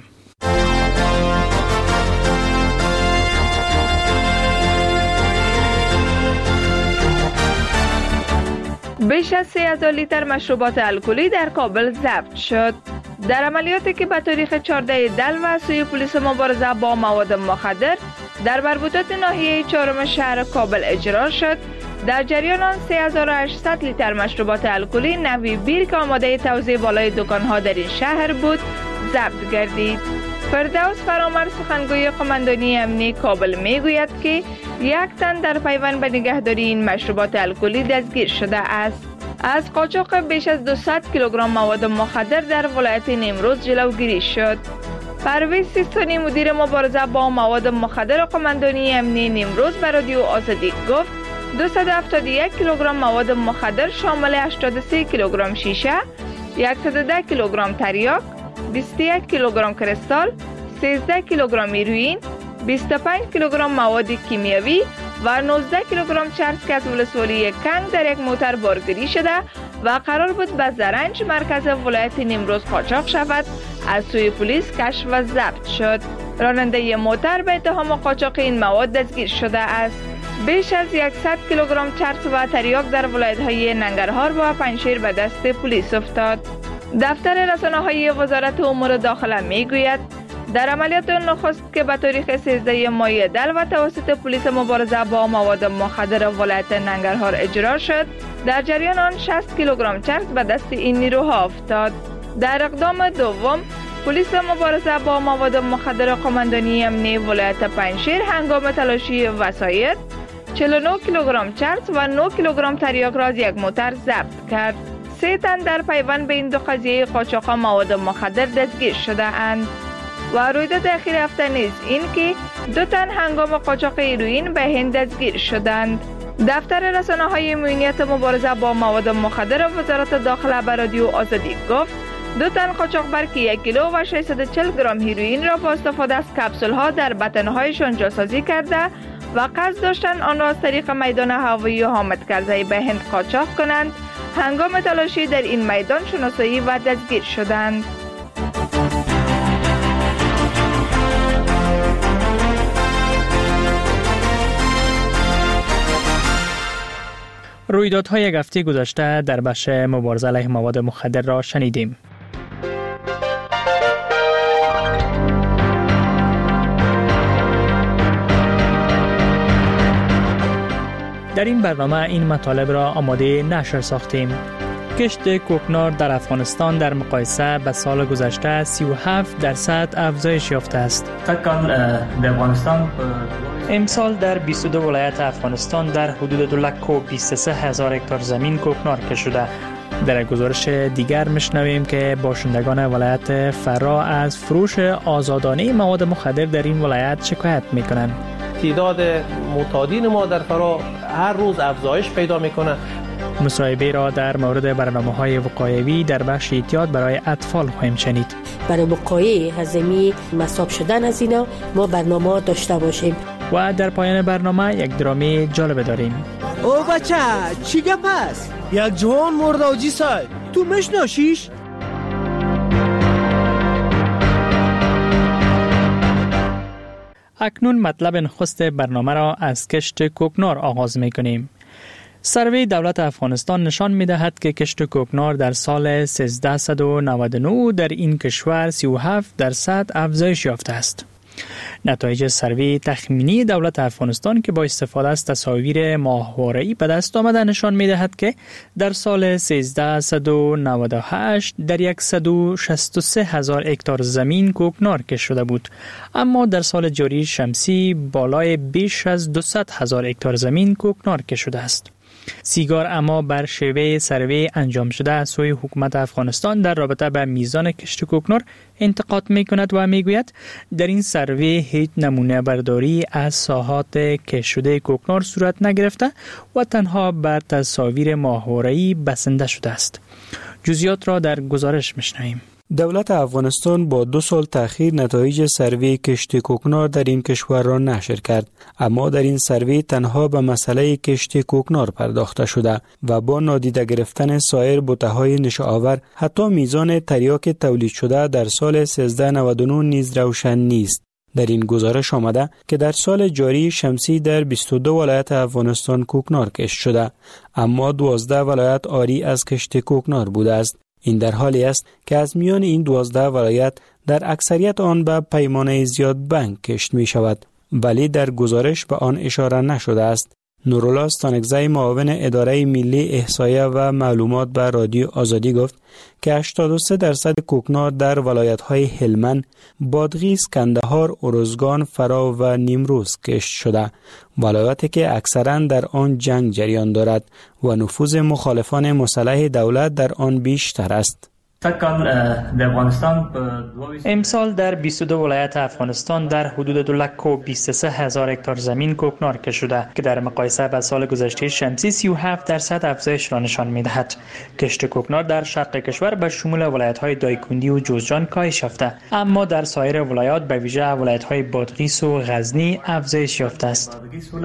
بیش از 3000 لیتر مشروبات الکلی در کابل ضبط شد. در عملیاتی که به تاریخ 14 دلو سوی پلیس مبارزه با مواد مخدر در مربوطات ناحیه 4 شهر کابل اجرا شد، در جریان آن 3800 لیتر مشروبات الکلی نوعی بیر که آماده توزیع بالای دکان‌ها در این شهر بود ضبط گردید. فردوس فرامر سخنگوی قماندانی امنیتی کابل میگوید که 1 تن در پیوند به نگهداری این مشروبات الکلی دستگیر شده است. از قاچاق بیش از 200 کیلوگرم مواد مخدر در ولایت نیمروز جلوگیری شد. پرویز سیستانی مدیر مبارزه با مواد مخدر قماندانی امنیتی نیمروز به رادیو آزادی گفت 271 کیلوگرم مواد مخدر شامل 83 کیلوگرم شیشه، 110 کیلوگرم تریاک، 21 کیلوگرم کریستال، 13 کیلوگرم هیروئین، 25 کیلوگرم مواد کیمیایی و 19 کیلوگرم چرس که از ولسوالی کنگ در یک موتر بارگیری شده و قرار بود به زرنج مرکز ولایت نیمروز قاچاق شود، از سوی پلیس کشف و ضبط شد. راننده موتر به اتهام قاچاق این مواد دستگیر شده است. بیش از 100 کیلوگرم چرس و تریاک در ولایت‌های ننگرهار و پنجشیر به دست پلیس افتاد. دفتر رسانه‌های وزارت امور داخله میگوید در عملیات نخست که به تاریخ 13 ماه دلو توسط پلیس مبارزه با مواد مخدر ولایت ننگرهار اجرا شد، در جریان آن 60 کیلوگرم چرس به دست این نیروها افتاد. در اقدام دوم پلیس مبارزه با مواد مخدر قماندانی امنیتی ولایت پنجشیر هنگام تلاشی وسایط 49 کیلوگرم چرس و 9 کیلوگرم تریاک را از یک موتر ضبط کرد. 3 تن در پیوند به این دو قضیه قاچاق مواد مخدر دستگیر شده اند. و رویداد اخیر هفته نیز این که 2 تن هنگام قاچاق هیروئین به هند دستگیر شدند. دفتر رسانه‌های امنیت مبارزه با مواد مخدر وزارت داخله به رادیو آزادی گفت 2 تن قاچاقبر که 1 کیلو و 640 گرم هیروئین را با استفاده از کپسول‌ها در بطن‌هایشان جاسازی کرده و قصد داشتند آن را از طریق میدان هوایی حامد کرزی به هند قاچاق کنند هنگام تلاشی در این میدان شناسایی و دستگیر شدند. رویدادهای یک هفته گذشته در بخش مبارزه علیه مواد مخدر را شنیدیم. در این برنامه این مطالب را آماده نشر ساختیم. کشت کوکنار در افغانستان در مقایسه به سال گذشته 37% افزایش یافته است. در افغانستان امسال در 22 ولایت افغانستان در حدود 2,23,000 هکتار زمین کوکنار کشت شده. در گزارش دیگر میشنویم که باشندگان ولایت فرا از فروش آزادانه مواد مخدر در این ولایت شکایت میکنند. تعداد معتادین ما در فرا هر روز افزایش پیدا میکنه. مصاحبه را در مورد برنامه‌های وقایوی در بخش احتیاط برای اطفال خواهیم شنید. برای وقایع هضمی مصاب شدن از اینا ما برنامه داشته باشیم. و در پایان برنامه یک درامه جالب داریم. او بچه چی گپ است؟ یک جوان مرده آجی سای تو مشناسیش؟ اکنون مطلب نخست برنامه را از کشت کوکنار آغاز می‌کنیم. سروی دولت افغانستان نشان می‌دهد که کشت کوکنار در سال 1399 در این کشور 37% افزایش یافته است. نتایج سروی تخمینی دولت افغانستان که با استفاده از تصاویر ماهواره‌ای به دست آمده نشان می‌دهد که در سال 1398 در 163,000 هکتار زمین کوکنار کشت شده بود، اما در سال جاری شمسی بالای بیش از 200,000 هکتار زمین کوکنار کشت شده است. سیگار اما بر شیوه سروی انجام شده از سوی حکومت افغانستان در رابطه به میزان کشت کوکنار انتقاد می‌کند و می‌گوید در این سروی هیچ نمونه برداری از ساحات کشت شده کوکنار صورت نگرفته و تنها بر تصاویر ماهواره‌ای بسنده شده است. جزئیات را در گزارش می‌شنویم. دولت افغانستان با 2 سال تأخیر نتایج سروی کشت کوکنار در این کشور را نشر کرد، اما در این سروی تنها به مسئله کشت کوکنار پرداخته شده و با نادیده گرفتن سایر بوته‌های نشه‌آور حتی میزان تریاک تولید شده در سال 1399 نیز روشن نیست. در این گزارش آمده که در سال جاری شمسی در 22 ولایت افغانستان کوکنار کشت شده، اما 12 ولایت عاری از کشت کوکنار بوده است. این در حالی است که از میان این 12 ولایت در اکثریت آن به پیمانه زیاد بنک کشت می شود، ولی در گزارش به آن اشاره نشده است. نورالله ستانکزی معاون اداره ملی احصایه و معلومات به رادیو آزادی گفت که 83% کوکنار در ولایت‌های هلمند، بادغیس، کندهار، ارزگان، فرا و نیمروز کشت شده، ولایاتی که اکثراً در آن جنگ جریان دارد و نفوذ مخالفان مسلح دولت در آن بیشتر است. امسال در 22 ولایت افغانستان در حدود 2,23,000 هکتار زمین کوکنار کشت شده که در مقایسه با سال گذشته شمسی 37% افزایش را نشان می‌دهد. کشت کوکنار در شرق کشور به شمول ولایت‌های دایکندی و جوزجان کاهش یافته، اما در سایر ولایات به ویژه ولایت‌های بادغیس و غزنی افزایش یافته است.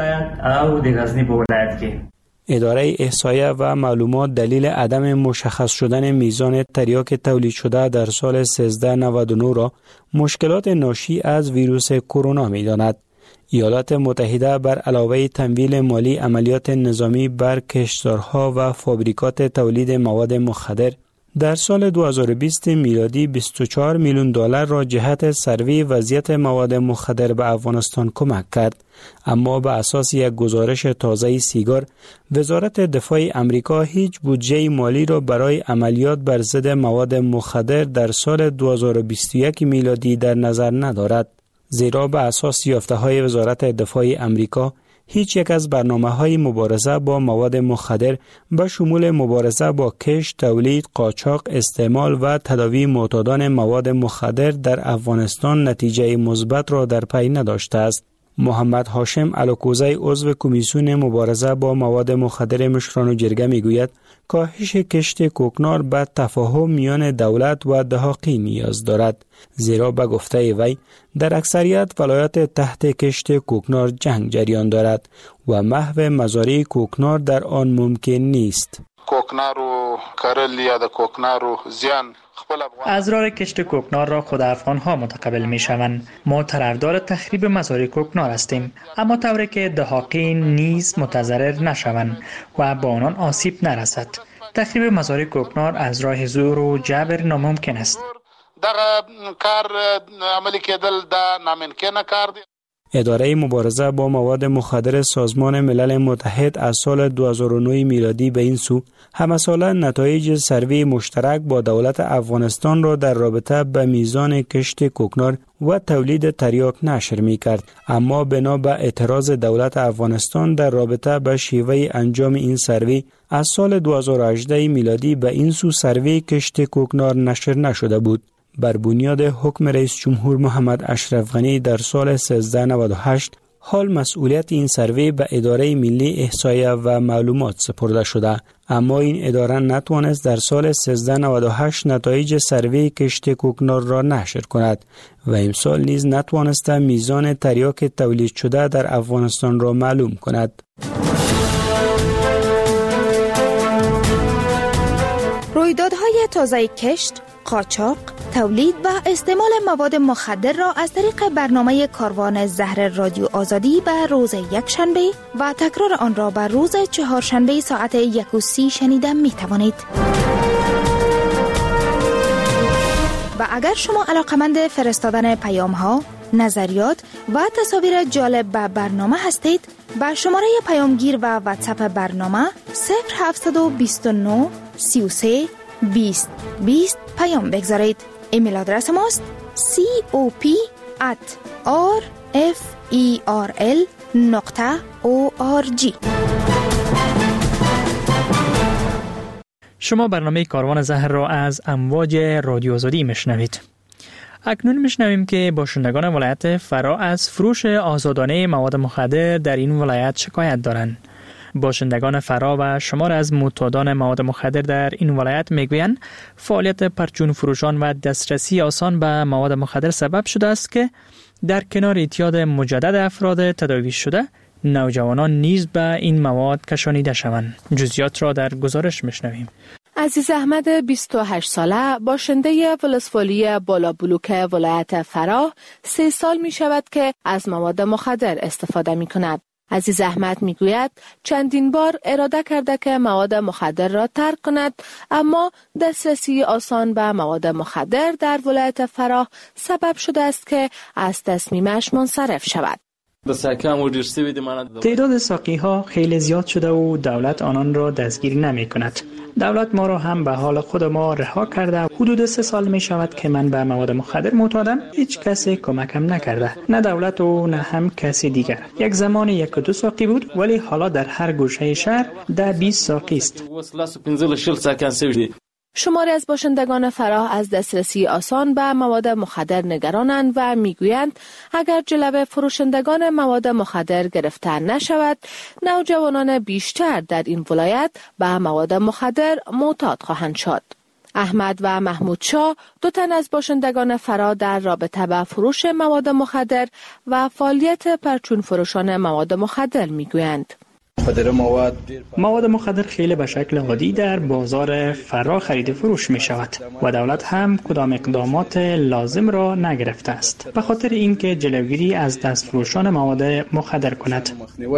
اداره احصایه و معلومات دلیل عدم مشخص شدن میزان تریاک تولید شده در سال 1399 را مشکلات ناشی از ویروس کرونا می‌داند. ایالات متحده بر علاوه تمویل مالی عملیات نظامی بر کشتزارها و فابریکات تولید مواد مخدر در سال 2020 میلادی 24 میلیون دلار را جهت سروی وضعیت مواد مخدر به افغانستان کمک کرد، اما به اساس یک گزارش تازه سیگار، وزارت دفاع امریکا هیچ بودجه مالی را برای عملیات بر ضد مواد مخدر در سال 2021 میلادی در نظر ندارد، زیرا به اساس یافته‌های وزارت دفاع امریکا هیچ یک از برنامه‌های مبارزه با مواد مخدر به شمول مبارزه با کشت، تولید، قاچاق، استعمال و تداوی معتادان مواد مخدر در افغانستان نتیجه مثبت را در پی نداشته است. محمد هاشم الوکوزی عضو کمیسیون مبارزه با مواد مخدر مشران جرگه میگوید کاهش کشت کوکنار به تفاهم میان دولت و دهاقی نیاز دارد، زیرا به گفته وی در اکثریت ولایات تحت کشت کوکنار جنگ جریان دارد و محو مزارع کوکنار در آن ممکن نیست. کوکنار و کرل یا د کوکنار و زیان ازرار کشت کوکنار را خود افغان‌ها متقبل می‌شوند. ما طرفدار تخریب مزارع کوکنار هستیم، اما طوری که دهاقین نیز متضرر نشوند و با آنان آسیب نرسد. تخریب مزارع کوکنار از راه زور و جبر ناممکن است. دغه کار عملی کېدل دا ناممکنه کار دی. اداره مبارزه با مواد مخدر سازمان ملل متحد از سال 2009 میلادی به این سو همساله نتایج سروی مشترک با دولت افغانستان را در رابطه به میزان کشت کوکنار و تولید تریاک نشر می کرد، اما بنا به اعتراض دولت افغانستان در رابطه به شیوه انجام این سروی از سال 2018 میلادی به این سو سروی کشت کوکنار نشر نشده بود. بر بنیاد حکم رئیس جمهور محمد اشرف غنی در سال 1398 حال مسئولیت این سروی به اداره ملی احصایه و معلومات سپرده شده، اما این اداره نتوانست در سال 1398 نتایج سروی کشت کوکنار را نشر کند و امسال نیز نتوانست میزان تریاک تولید شده در افغانستان را معلوم کند. رویدادهای تازه کشت، قاچاق، تولید و استعمال مواد مخدر را از طریق برنامه کاروان زهر رادیو آزادی به روز یکشنبه و تکرار آن را به روز چهارشنبه ساعت 1:30 شنیده می توانید. و اگر شما علاقمند فرستادن پیام ها، نظریات و تصاویر جالب به برنامه هستید، با شماره پیامگیر و واتساپ برنامه 0729 33 20 20 پیام بگذارید. ایمیل آدرس ماست cop@rferl.org. شما برنامه کاروان زهر را از امواج رادیو آزادی میشنوید. اکنون میشنویم که باشندگان ولایت فرا از فروش آزادانه مواد مخدر در این ولایت شکایت دارند. باشندگان فرا و شمار از معتادان مواد مخدر در این ولایت میگویند فعالیت پرچون فروشان و دسترسی آسان به مواد مخدر سبب شده است که در کنار اعتیاد مجدد افراد تداوی شده، نوجوانان نیز به این مواد کشانیده شوند. جزئیات را در گزارش میشنویم. عزیز احمد 28 ساله باشنده ولسوالی بالا بلوک ولایت فرا 3 سال می شود که از مواد مخدر استفاده می کند. عزیز احمد می گوید چندین بار اراده کرده که مواد مخدر را ترک کند، اما دسترسی آسان به مواد مخدر در ولایت فرا سبب شده است که از تصمیمش منصرف شود. تعداد ساقی ها خیلی زیاد شده و دولت آنان را دستگیر نمی کند. دولت ما را هم به حال خود ما رها کرده. حدود 3 سال می شود که من به مواد مخدر معتادم. هیچ کسی کمکم نکرده، نه دولت و نه هم کسی دیگر. یک زمان 1-2 ساقی بود، ولی حالا در هر گوشه شهر 10-20 ساقی است. شماری از باشندگان فراه از دسترسی آسان به مواد مخدر نگرانند و میگویند اگر جلوه فروشندگان مواد مخدر گرفته نشود، نوجوانان بیشتر در این ولایت به مواد مخدر معتاد خواهند شد. احمد و محمود شاه 2 تن از باشندگان فراه در رابطه با فروش مواد مخدر و فعالیت پرچون فروشان مواد مخدر میگویند. مواد مخدر خیلی به شکل عادی در بازار فرا خرید فروش می شود و دولت هم کدام اقدامات لازم را نگرفته است به خاطر اینکه جلوگیری از دستفروشان مواد مخدر کند.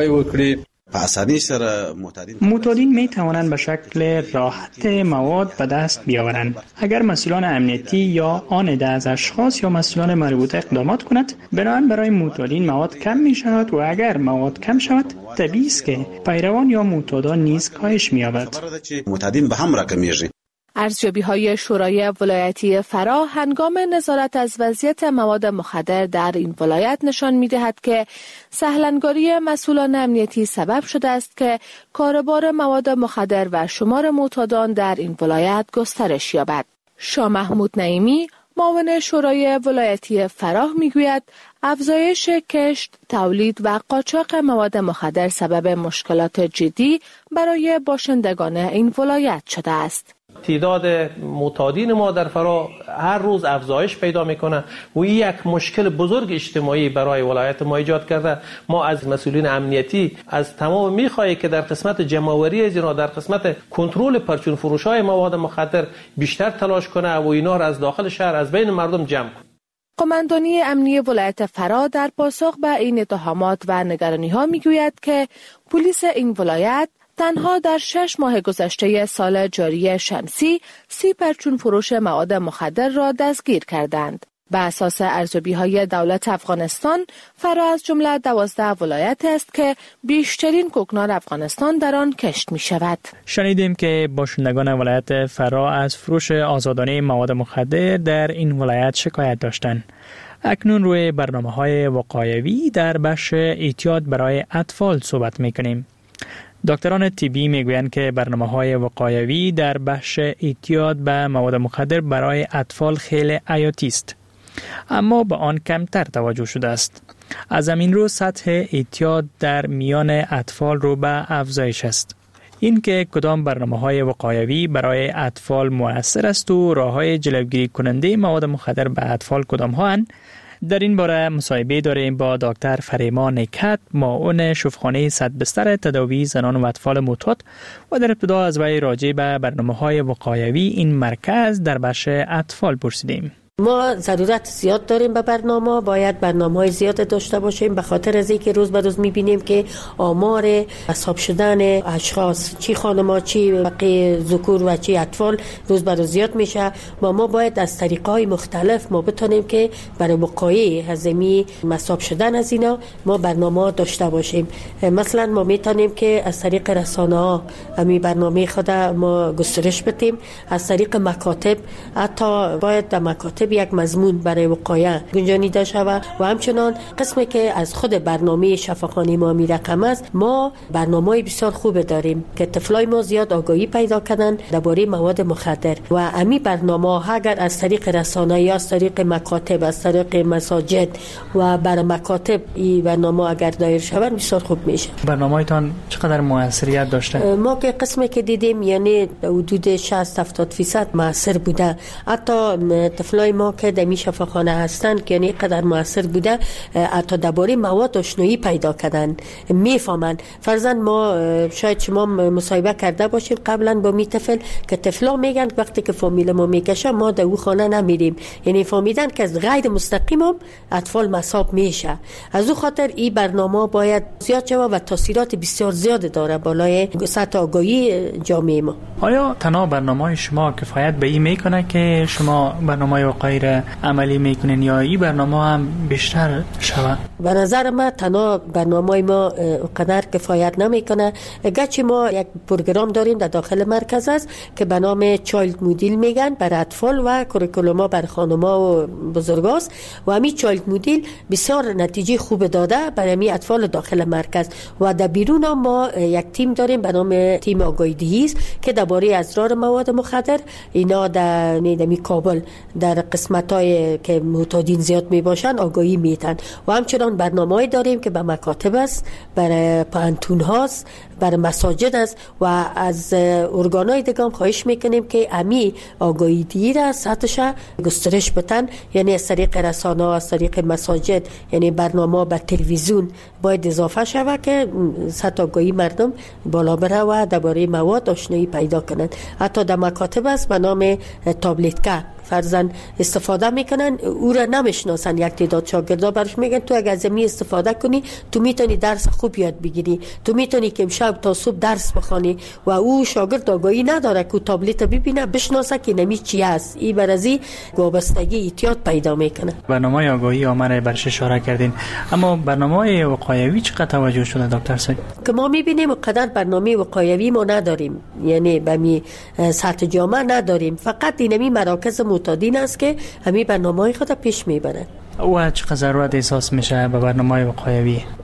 معتادین می توانند به شکل راحت مواد به دست بیاورند. اگر مسئولان امنیتی یا آن عده از اشخاص یا مسئولان مربوطه اقدامات کند، بنابراین برای معتادین مواد کم می شود و اگر مواد کم شود، طبیعی است که پیروان یا معتادان نیز کاهش می یابد. معتادین به هم رقمیږي. ارزیابی‌های شورای ولایتی فرا هنگام نظارت از وضعیت مواد مخدر در این ولایت نشان می‌دهد که سهلنگاری مسئولان امنیتی سبب شده است که کاربار مواد مخدر و شمار معتادان در این ولایت گسترش یابد. شاه محمود نعیمی، معاون شورای ولایتی فرا میگوید افزایش کشت، تولید و قاچاق مواد مخدر سبب مشکلات جدی برای باشندگان این ولایت شده است. تعداد معتادین ما در فرا هر روز افزایش پیدا میکنه و این یک مشکل بزرگ اجتماعی برای ولایت ما ایجاد کرده. ما از مسئولین امنیتی از تمام میخواهیم که در قسمت جمع‌آوری از اینا، در قسمت کنترل پرچون فروش‌های مواد مخدر بیشتر تلاش کنه و اینا را از داخل شهر از بین مردم جمع کنه. قماندانی امنی ولایت فرا در پاسخ به این اتهامات و نگرانی‌ها میگوید که پلیس این ولایت تنها در 6 ماه گذشته سال جاری شمسی 30 پرچون فروش مواد مخدر را دستگیر کردند. به اساس ارزیابی‌های دولت افغانستان، فرا از جمله 12 ولایت است که بیشترین کوکنار افغانستان در آن کشت می‌شود. شنیدیم که باشندگان ولایت فرا از فروش آزادانه مواد مخدر در این ولایت شکایت داشتند. اکنون روی برنامه‌های وقایوی در بخش احتیاط برای اطفال صحبت می‌کنیم. دکتران طبی میگویند که برنامه‌های وقایوی در بخش احتیاط به مواد مخدر برای اطفال خیلی حیاتی است، اما به آن کمتر توجه شده است. از همین رو سطح احتیاط در میان اطفال رو به افزایش است. این که کدام برنامه‌های وقایوی برای اطفال مؤثر است و راه‌های جلوگیری کننده مواد مخدر به اطفال کدام هستند، در این باره مصاحبه داریم با دکتر فریما نکهت، معاون شفاخانه صد بستر تداوی زنان و اطفال معتاد، و در ابتدا از وی راجع به برنامه‌های وقایوی این مرکز در بخش اطفال پرسیدیم. ما ضرورت زیاد داریم به برنامه، باید برنامه‌های زیاد داشته باشیم، به خاطر از اینکه روز به روز می‌بینیم که آمار اصاب شدن اشخاص، چی خانم‌ها چی بقیه ذکور و چی اطفال روز به روز زیاد میشه. ما باید از طریق‌های مختلف ما بتونیم که برای وقایع هضمی مصاب شدن از اینا ما برنامه داشته باشیم. مثلا ما میتونیم که از طریق رسانه‌ها همین برنامه خود ما گسترش بدیم، از طریق مکاتب، حتی باید در مکاتب یک مضمون برای وقایع گنجانیده شود و همچنان قسمی که از خود برنامه شفاخانه ما می رقم است، ما برنامه‌ای بسیار خوب داریم که طفلای ما زیاد آگاهی پیدا کنن درباره مواد مخدر و امی برنامه اگر از طریق رسانه یا از طریق مکاتب، از طریق مساجد و بر مکاتب این برنامه اگر دایر شود بسیار خوب میشه. برنامه‌تان چقدر موثریت داشته؟ ما که قسمی که دیدیم یعنی حدود 60-70% موثر بوده. حتی طفلای ما که در شفاخانه هستن که یعنی قدر موثر بوده، حتی درباره مواد آشنایی پیدا کردن، میفهمن. فرضاً ما شاید شما مصاحبه کرده باشید قبلا با می طفل که طفلا میگن وقتی که فامیل ما میکشه ما در او خانه نمیریم، یعنی فهمیدن که از غیر مستقیم هم اطفال مصاب میشه. از او خاطر این برنامه باید زیاد شود و تاثیرات بسیار زیاد داره بالای سطح آگاهی جامعه ما. آیا تنها برنامه شما کفایت به این میکنه که شما برنامه وقایعی را عملی میکنین یا این برنامه هم بیشتر شود؟ به نظر من تنها برنامه ما قدر کفایت نمیکنه. گرچه ما یک پروگرام داریم در داخل مرکز است که به نام چایلد مدل میگن برای اطفال و کوریکولوم برای خانم‌ها و بزرگاست و همین چایلد مدل بسیار نتیجه خوب داده برای می اطفال داخل مرکز. و در بیرون هم ما یک تیم داریم به نام تیم آگاهی دهی که درباره اضرار مواد مخدر اینا در کابل در قسمت‌های که معتادین زیاد میباشن آگاهی میدن و همچنان برنامه‌ای داریم که به مکاتب است، برای پانتون هاست، برای مساجد است و از ارگان‌های دیگه هم خواهش میکنیم که امی آگاهی دهی را سطحش گسترش بدن، یعنی از طریق رسانه، از طریق مساجد، یعنی برنامه به تلویزیون باید اضافه شود که سطح آگاهی مردم بالا بره و درباره مواد آشنایی پیدا کنند. حتی در مکاتب است به نام تابلت که فرضاً استفاده میکنن، او را نمیشناسن. یک تعداد شاگردا برش میگن تو اگه از می استفاده کنی تو میتونی درس خوب یاد بگیری، تو میتونی که شب تا صبح درس بخوانی و او شاگرد آگاهی نداره که تابلت ببینه بشناسه که نمی چی است. این برازی وابستگی احتیاط پیدا میکنه. برنامه آگاهی آمره برش اشاره کردین، اما برنامه وقایوی چقدر توجه شده دکتر صاحب؟ که ما میبینیم قدر برنامه وقایوی ما نداریم، یعنی به می سطح جامعه نداریم، فقط اینمی مراکز معتادین است که همین برنامه‌های خود پیش میبرند. و چقدر ضرورت احساس میشه به برنامه وقایوی؟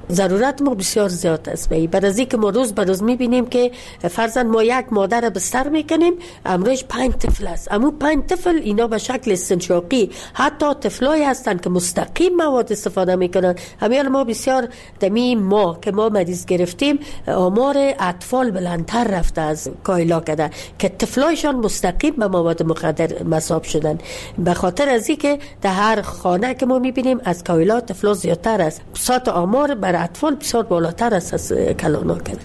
ضرورت ما بسیار زیاد است. بعد از اینکه ما روز به روز میبینیم که فرضاً ما یک مادر بستر میکنیم، امروز 5 طفل است. اما 5 طفل اینا به شکل استنشاقی، حتی طفلای هستند که مستقیم مواد استفاده میکنن. همین ما بسیار دمی ما که ما مریض گرفتیم، آمار اطفال بلندتر رفته از کایلا کده که طفلایشان مستقیم به مواد مخدر مصاب شدن. به خاطر از اینکه در هر خانه که ما میبینیم از کایلا طفلا زیادتر است. بساط آمار بر اطفال بسیار بالاتر است از کلانا کده.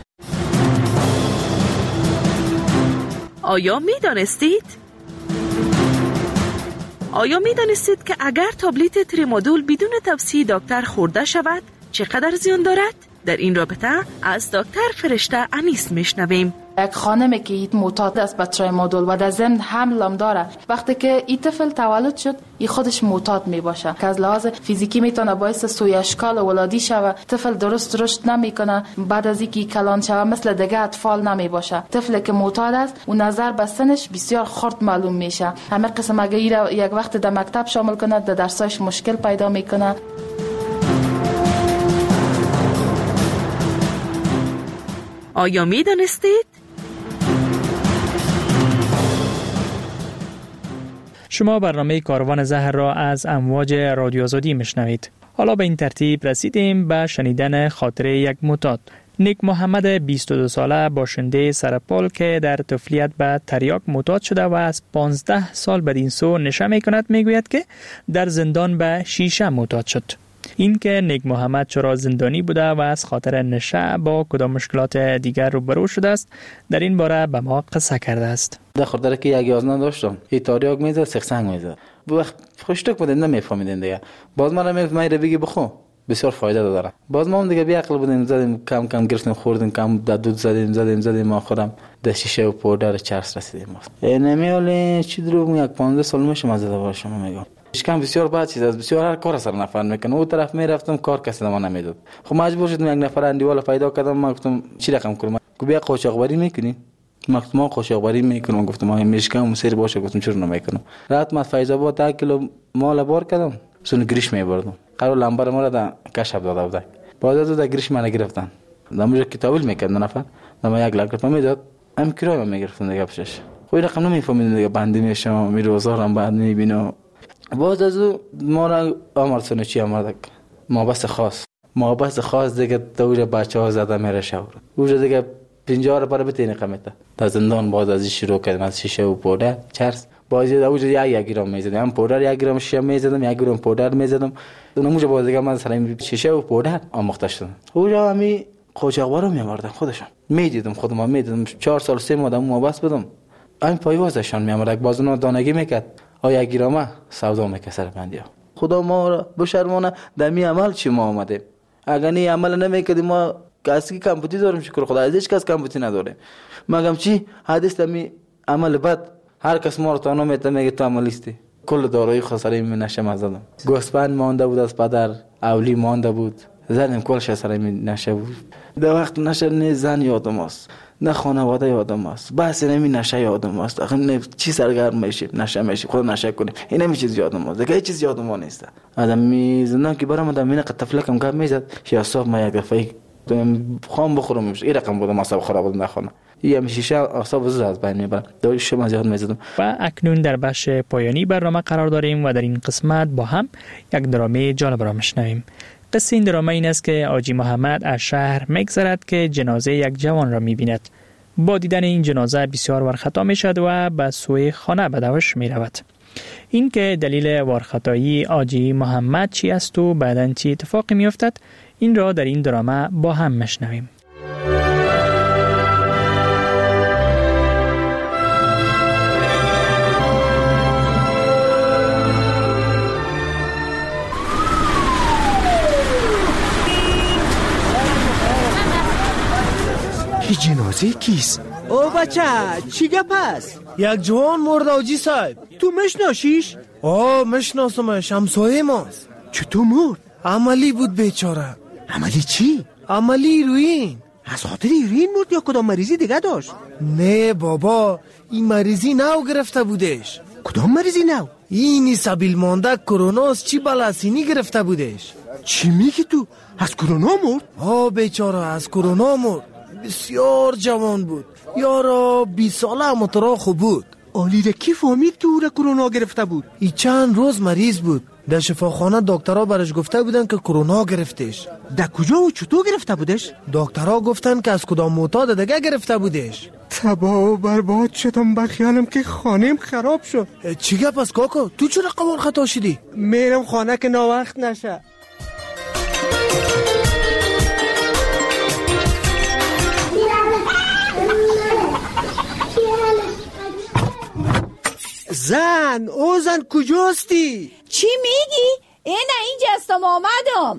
آیا میدانستید که اگر تابلت تریمادول بدون توصیه دکتر خورده شود چقدر زیان دارد؟ در این رابطه از دکتر فرشته انیس میشنویم. یک خانمی که ایت معتاد است به تریمادول و در ضمن حمل هم داره، وقتی که این طفل تولد شد این خودش معتاد می باشه که از لحاظ فیزیکی میتونه باعث سوء اشکال ولادی شوه. طفل درست رشد نمیکنه، بعد از اینکه کلان شوه مثل دیگه اطفال نمی باشه. طفلی که معتاد است و نظر به سنش بسیار خرد معلوم میشه. همه قسم اگه یک وقت در مکتب شامل کنه در درسایش مشکل پیدا میکنه. آیا میدانستید؟ شما برنامه کاروان زهر را از امواج رادیو آزادی میشنوید. حالا به این ترتیب رسیدیم به شنیدن خاطره یک معتاد. نیک محمد 22 ساله باشنده سرپل که در طفولیت به تریاک معتاد شده و از 15 سال بدین سو نشه میکند میگوید که در زندان به شیشه معتاد شد. این که نیک محمد چرا زندانی بوده و از خاطر نشه با کدام مشکلات دیگر روبرو شده است در این باره به ما قصه کرده است. در خاطر که یک یازنه داشتم ای تریاک میزد سنگ میزد وقت خوشتک بودیم نمیفهمیدین دیگه. باز من رو بگی بخو بسیار فایده داره. باز ما هم دیگه بی عقل بودیم زدیم کم کم گرفتیم خوردیم کم دود زدیم آخرم در شیشه و پودر چرس رسیدیم. نمیاله چی دروغ یک 15 سال میشه من زده باشم میگم. اشکم بسیار بد چیز است، بسیار هر کار سر نفر میکنه. اون طرف میرفتم کار کسی ما نمیداد. خب مجبور شدم یک نفر اندیوالا پیدا کردم. من گفتم چی رقم کنم؟ گفت بیا قاچاقبری میکنی؟ ما قاچاقبری میکنم. گفتم ما مشکم سر باشه. گفتم چرا نمیکنم؟ رات ما فیض آباد 1 کیلو مال بار کردم. سون گریش میبردم. قرار لمبر ما را در کشف داده بود. بعد از اون گریش من گرفتن. داموجا کتابل میکردن نفر. دام 1 لک میداد. ام کرایه میگرفتن دیگه پیشش. خو این رقم نمیفهمیدن دیگه بندی میشم میروزارم بعد میبینم. باز از ما را آمرسونه چی آمردک ما بس خاص دیگه دوجه بچه ها زده میره شور اوجه دیگه 50 رو برای بتینی قمیته در زندان. باز از شروع کردم از شیشه و پودر چرس. باز اوجه یک گرم میزدم. هم پودر 1 گرم شیشه میزدم 1 گرم پودر میزدم. اونموجه باز دیگه من سر شیشه و پودر آموخته شدم. اوجه همی قاچاقبرا میامردن خودشون میدیدم خودم میدیدم 4 سال 3 ماه ما بس بدم. این پایوازشان میامردک باز اون دانگی میکرد. آیا گیرامه سودا میکسر بندیا. خدا ما را بشرمانه دمی عمل چی ما آمده. اگر نی عمل نمیکردیم ما کسی کمپوتی داریم شکر خدا. از هیچ کس کمپوتی نداره. مگم چی حدیث دمی عمل بد هر کس ما رو تانو میته میگه تو عملیستی. کل دارایی خساره می نشه مزدم. گوسفند مانده بود از پدر، اولی مانده بود. زنم کلش سر می نشه بود. در وقت نشه نه زن یادم است. نه خانواده یادم است. بس نمی نشه یادم است. آخه چی سرگرم میشیم نشه میشیم خود نشه کنیم. این نمی چیز یادم است. دیگه هیچ چیز یادم نیست. آدم می زندان که برام آدم مینه قطفلکم گپ میزد. یا صاحب ما یک دفعه خام بخورم میشه. این رقم بودم اصلا خراب بود نخونه. یه شیشه اعصاب زود از بین میبرم. دوش شما زیاد میزدم. و اکنون در بخش پایانی برنامه قرار داریم و در این قسمت با هم یک درامه جالب را میشنویم. قصه این درامه این است که آجی محمد از شهر میگذرد که جنازه یک جوان را میبیند. با دیدن این جنازه بسیار ورخطا میشد و به سوی خانه بدوش میرود. این که دلیل ورخطایی آجی محمد چی است و بعداً چی اتفاقی میافتد این را در این درامه با هم میشنویم. جنازه کیست؟ او بچه چی گپ است؟ یک جوان مرد آجی صاحب. تو مشناسیش؟ مشناسمش، همسایه ماست. چطور مرد؟ عملی بود بیچاره. عملی چی؟ عملی روین. از خاطر ایرین مرد یا کدام مریضی دیگه داشت؟ نه بابا، این مریضی نو گرفته بودش. کدام مریضی نو؟ اینی سبیل مانده کروناست چی بلاسینی گرفته بودش. چی میگی تو؟ از کرونا مرد؟ بیچاره از کرونا مرد. بسیار جوان بود. یارا 20 ساله اما ترا خوب بود. آلیده کی فهمید که او را کرونا گرفته بود؟ ای چند روز مریض بود. در شفاخانه دکترها برش گفته بودن که کرونا گرفتش. در کجا و چطور گرفته بودش؟ دکترها گفتن که از کدام معتاد دیگه گرفته بودش. تباه و برباد شدم، بخیالم که خانم خراب شد. چی گپ است کاکا؟ تو چرا قوار خطا شدی؟ میرم خانه که ناوقت نشه. زن، او زن کجاستی؟ چی میگی؟ اینجا هستم آمدم.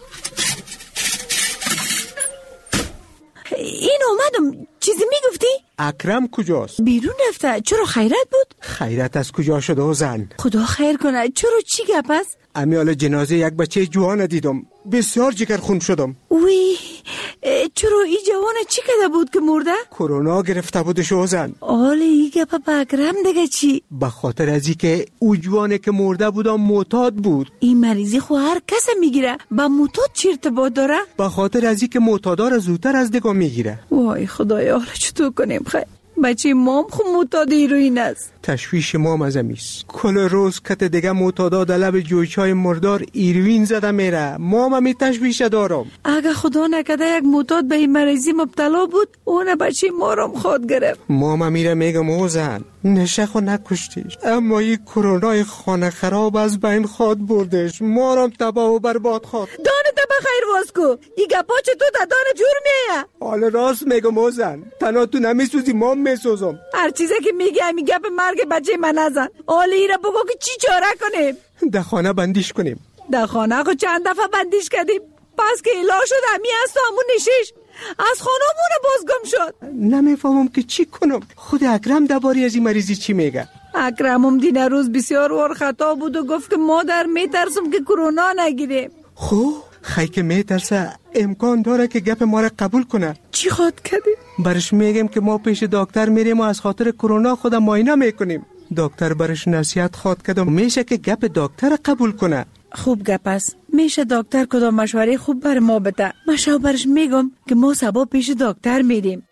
اومدم. چیزی میگفتی؟ اکرم کجاست؟ بیرون رفته. چرا خیرت بود؟ خیرت از کجا شده او زن؟ خدا خیر کنه. چرا چی گپ است؟ امیال جنازه یک بچه جوان دیدم، بسیار جگر خون شدم. وی چرا این جوان چی کرده بود که مرده؟ کرونا گرفته بودش او زن. آله این گپ بگرم دیگه چی؟ به خاطر ازی که او جوانه که مرده بود معتاد بود. این مریضی خو هر کس میگیره، با معتاد چی ارتباط داره؟ به خاطر ازی که معتادا را زودتر از دیگه میگیره. وای خدایا، حالا چطور کنیم خیر؟ بچه مام خو معتاد هیروئین است. تشویش مام از امیست. کل روز کت دیگه معتادا در لب جویچای مردار هیروئین زده میره. مام همی تشویش دارم. اگه خدا نکده یک معتاد به این مریضی مبتلا بود، اون بچه ما رو خود گرفت. مام میره میگم او زن نشه خو نکشتیش، اما این کرونای خانه خراب از بین خود بردش. ما رو تباه و برباد خود. دانه تبا خیر واسکو. این گپا چطور در دانه جور میه؟ حالا راست میگم او زن، تنها تو نمیسوزی مام میسوزم. هر چیزی که میگه همی گپ مرگ بچه من نزن. حالا ایره بگو که چی چاره کنیم؟ در خانه بندیش کنیم. در خانه خو چند دفعه بندیش کردیم، پس که اله شد همی هست و همون نشیش از خانمون بازگم شد. نمیفهمم که چی کنم. خود اکرم درباره از این مریضی چی میگه؟ اکرمم دین روز بسیار وار خطا بود و گفت که مادر میترسم که کرونا نگیره. خب خی که میترسه امکان داره که گپ ما را قبول کنه. چی خواد کردی؟ برش میگم که ما پیش دکتر میریم و از خاطر کرونا خود معاینه میکنیم. دکتر برش نصیحت خواد کردم میشه که گپ دکتر قبول کنه. خوب گپ است. میشه دکتر کدام مشوره خوب بر ما بده. من برش میگم که ما صبح پیش دکتر میریم.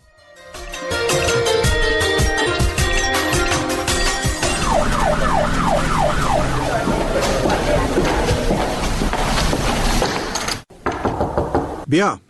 بیا.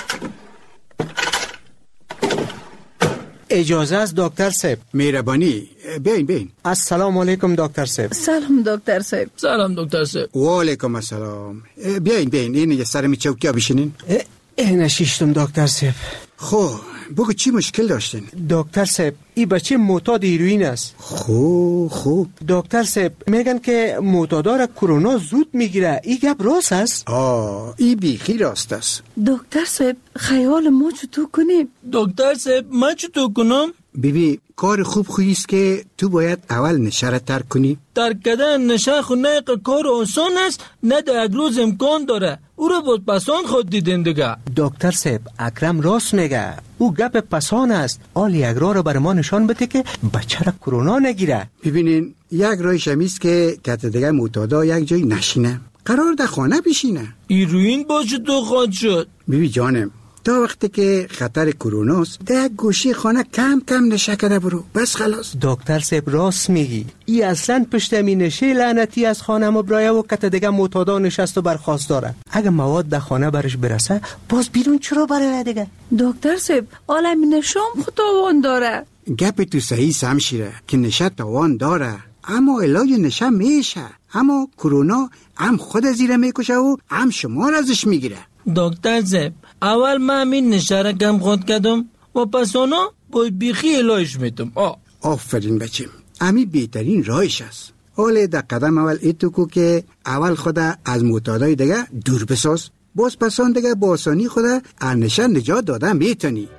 اجازه است دکتر صاحب؟ مهربانی بیاین. السلام علیکم دکتر صاحب. سلام دکتر صاحب. سلام دکتر صاحب. و علیکم السلام. بیاین این یه سر می چوکیا بشینین. نشیشتم دکتر صاحب. خب بگو چی مشکل داشتین؟ دکتر صاحب این بچه معتاد هیروئین است. خوب دکتر صاحب میگن که معتادا را کرونا زود میگیره. این گپ راست است؟ این بیخی راست است. دکتر صاحب خیال ما چطور کنیم؟ دکتر صاحب من چطور کنم؟ بیبی کار خوب خویست که تو باید اول نشه را ترک کنی. ترک کردن نشه خو نه کار آسان است، نه در یک روز امکان داره. او را بود پسان خود دیدن دیگه. دکتر صاحب اکرم راست میگه. او گپ پسان است. آل یک راه رو بر ما نشان بده که بچه را کرونا نگیره. ببینین یک راهش همیست که کت دیگه معتادا یک جای نشینه، قرار در خانه بشینه. هیروئین باشه تو خود شد. بیبی جانم تا وقتی که خطر کروناست در یک گوشه خانه کم نشه کده برو، بس خلاص. دکتر صاحب راست میگی. ای اصلا پشت می نشه لعنتی از خانه مبرایه و کت دیگه معتادا نشست و برخواست داره. اگه مواد در خانه برش برسه باز بیرون چرا بره دیگه؟ دکتر صاحب عالم نشام خودتاوان داره. گپ تو صحیح سمشیره که نشه تاوان داره، اما علاج نشه میشه. اما کرونا هم خود زیره میکشه و هم شما را ازش میگیره. دکتر صاحب اول من همین نشه را کم خود کردم و پس اونا باید بیخی علاج میتم. آفرین بچیم، امی بهترین راهش است. حالا در قدم اول ایتو کو که اول خدا از معتادای دیگه دور بساز، باز پسان دیگه با آسانی خدا از نشه نجات داده میتونی.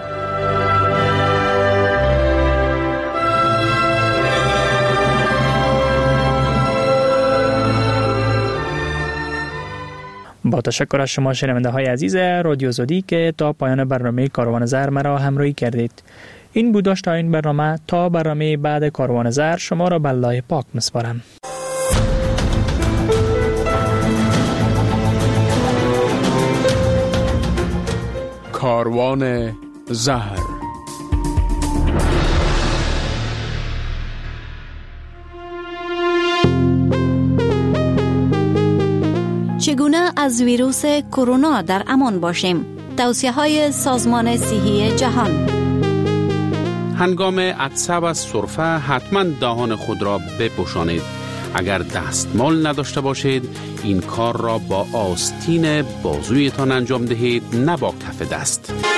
با تشکر از شما شنونده های عزیز رادیو آزادی که تا پایان برنامه کاروان زر مرا همراهی کردید. این بود داشت این برنامه. تا برنامه بعد کاروان زر شما را به الله پاک میسپارم. کاروان زهر. چگونه از ویروس کرونا در امان باشیم؟ توصیه‌های سازمان صحی جهان. هنگام عطسه و سرفه حتما دهان خود را بپوشانید. اگر دستمال نداشته باشید این کار را با آستین بازویتان انجام دهید، نه با کف دست.